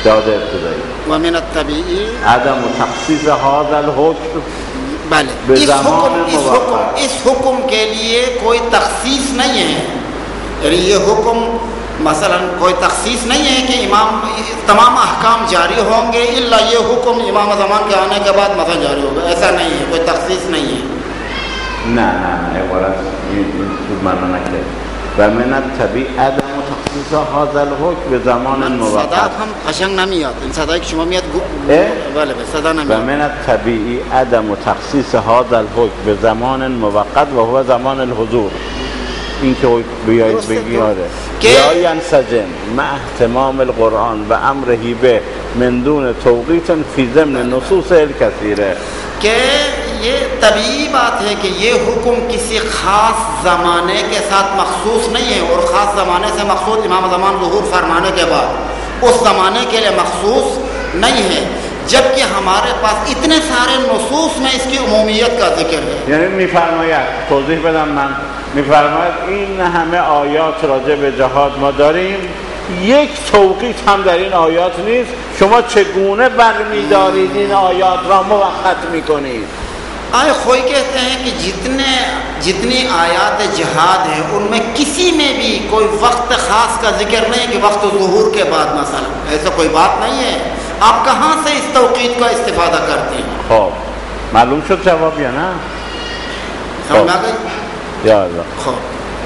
یاد ابتدایی ومن الطبیعی عدم تخصیص هذا الحکم بله اس حکم کے لیے کوئی تخصیص نہیں ہے، یعنی یہ حکم مثلا کوئی تخصیص نہیں ہے کہ امام تمام احکام جاری ہوں گے الا یہ حکم امام زمان کے آنے کے بعد مثلا جاری ہوگا، ایسا نہیں ہے، کوئی تخصیص نہیں ہے. نه عبارت این معنا نکرد. و من الطبیعی عدم تخصیص هذا الحکم به زمان موقت. صدا هم قشنگ نمیاد، این صدایی که شما میاد بله صدا نمیاد. و من الطبیعی عدم تخصیص هذا الحکم به زمان موقت و هو زمان الحضور. این که بیایید بگی آره یا ینسجم مع اهتمام القرآن و امره به من دون توقیت فی ضمن نصوص الکثیره. کہ یہ طبیعی بات ہے کہ یہ حکم کسی خاص زمانے کے ساتھ مخصوص نہیں ہے، اور خاص زمانے سے مخصوص امام زمان ظہور فرمانے کے بعد اس زمانے کے لیے مخصوص نہیں ہے، جبکہ ہمارے پاس اتنے سارے نصوص میں اس کی عمومیت کا ذکر ہے. یعنی میفرماید توضیح بدم من، میفرماید این همه آیات راجع به جهاد ما داریم، یک توقیت هم در این آیات نیست، شما چگونه برمی‌دارید این آیات را موقت می‌کنید؟ آئے خوئی کہتے ہیں کہ جتنی آیات جہاد ہیں ان میں کسی میں بھی کوئی وقت خاص کا ذکر نہیں کہ وقت ظہور کے بعد مثلا، ایسا کوئی بات نہیں ہے. آپ کہاں سے اس توقیت کا استفادہ کرتے ہیں؟ خب معلوم شد جواب یا نه؟ سمجھ آ گئی؟ یا اللہ. خب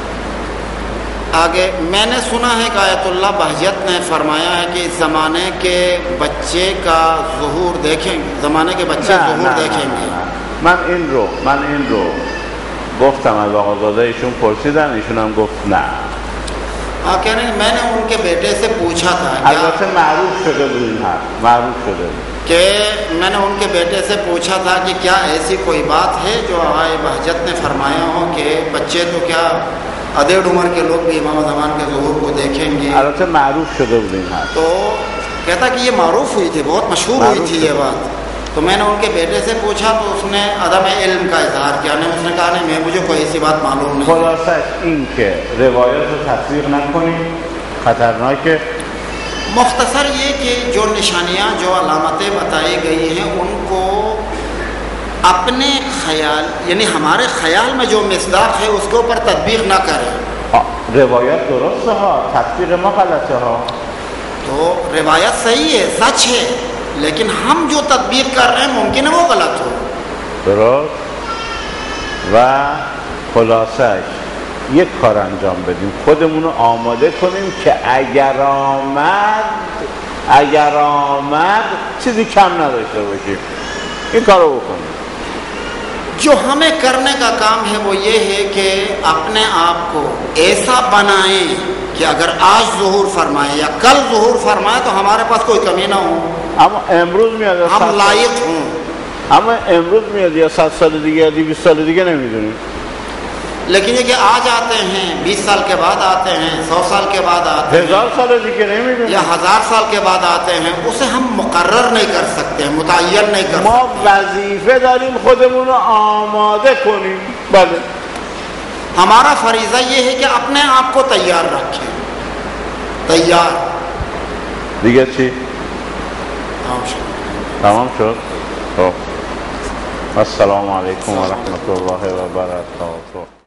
آگے میں نے سنا ہے کہ آیت اللہ بہجت نے فرمایا ہے کہ اس زمانے کے بچے کا ظہور دیکھیں گے، زمانے کے بچے ظہور دیکھیں گے. من این رو گفتم از آقازاده ایشون پرسیدن، ایشون هم گفت نه. کہنے میں نے ان کے بیٹے سے پوچھا تھا، البته معروف شده بود این حرف، معروف شده بود کہ میں نے ان کے بیٹے سے پوچھا تھا کہ کیا ایسی کوئی بات ہے جو آقای بہجت نے فرمایا ہو کہ بچے تو کیا ادھیڑ عمر کے لوگ بھی امام زمان کے ظہور کو دیکھیں گے؟ البته معروف شده بود این حرف. تو کہتا کہ یہ معروف ہوئی تھی، بہت مشہور ہوئی تھی یہ بات. تو میں نے ان کے بیٹے سے پوچھا تو اس نے عدم علم کا اظہار کیا، اس نے کہا نہیں مجھے کوئی ایسی بات معلوم نہیں. خلاصش این که روایت رو تصدیق نکنید، خطرناکه. مختصر یہ کہ جو نشانیاں جو علامتیں بتائی گئی ہیں ان کو اپنے خیال یعنی ہمارے خیال میں جو مصداق ہے اس کے اوپر تطبیق نہ کریں. روایت درسته ها، تطبیق ما غلطه ها. تو روایت صحیح ہے، سچ ہے، لیکن ہم جو تطبیق کر رہے ہیں ممکن ہے وہ غلط ہو. درست. و خلاصش یک کار انجام بدیم، خودمون رو آماده کنیم که اگر آمد چیزی کم نداشته باشیم، این کار رو بکنیم. جو ہمیں کرنے کا کام ہے وہ یہ ہے کہ اپنے آپ کو ایسا بنائیں کہ اگر آج ظہور فرمائے یا کل ظہور فرمائے تو ہمارے پاس کوئی کمی نہ ہو، اما امروز میاد، ہم لائق ہوں. اما امروز میاد یا 7 سال دیگه یا 200 سال دیگه نمیدونیم. لیکن یہ کہ آج آتے ہیں، 20 سال کے بعد آتے ہیں، 100 سال کے بعد آتے ہیں، 1000 سال دیگه نمیدونیم، یا 1000 سال کے بعد آتے ہیں، اسے ہم مقرر نہیں کر سکتے، متعین نہیں کر ما سکتے. وظیفه داریم خودمون رو آماده کنیم. بله. ہمارا فریضہ یہ ہے کہ اپنے آپ کو تیار رکھیں. تیار. دیگه چی؟ تمام شد. خب السلام علیکم و رحمت الله و برکاته.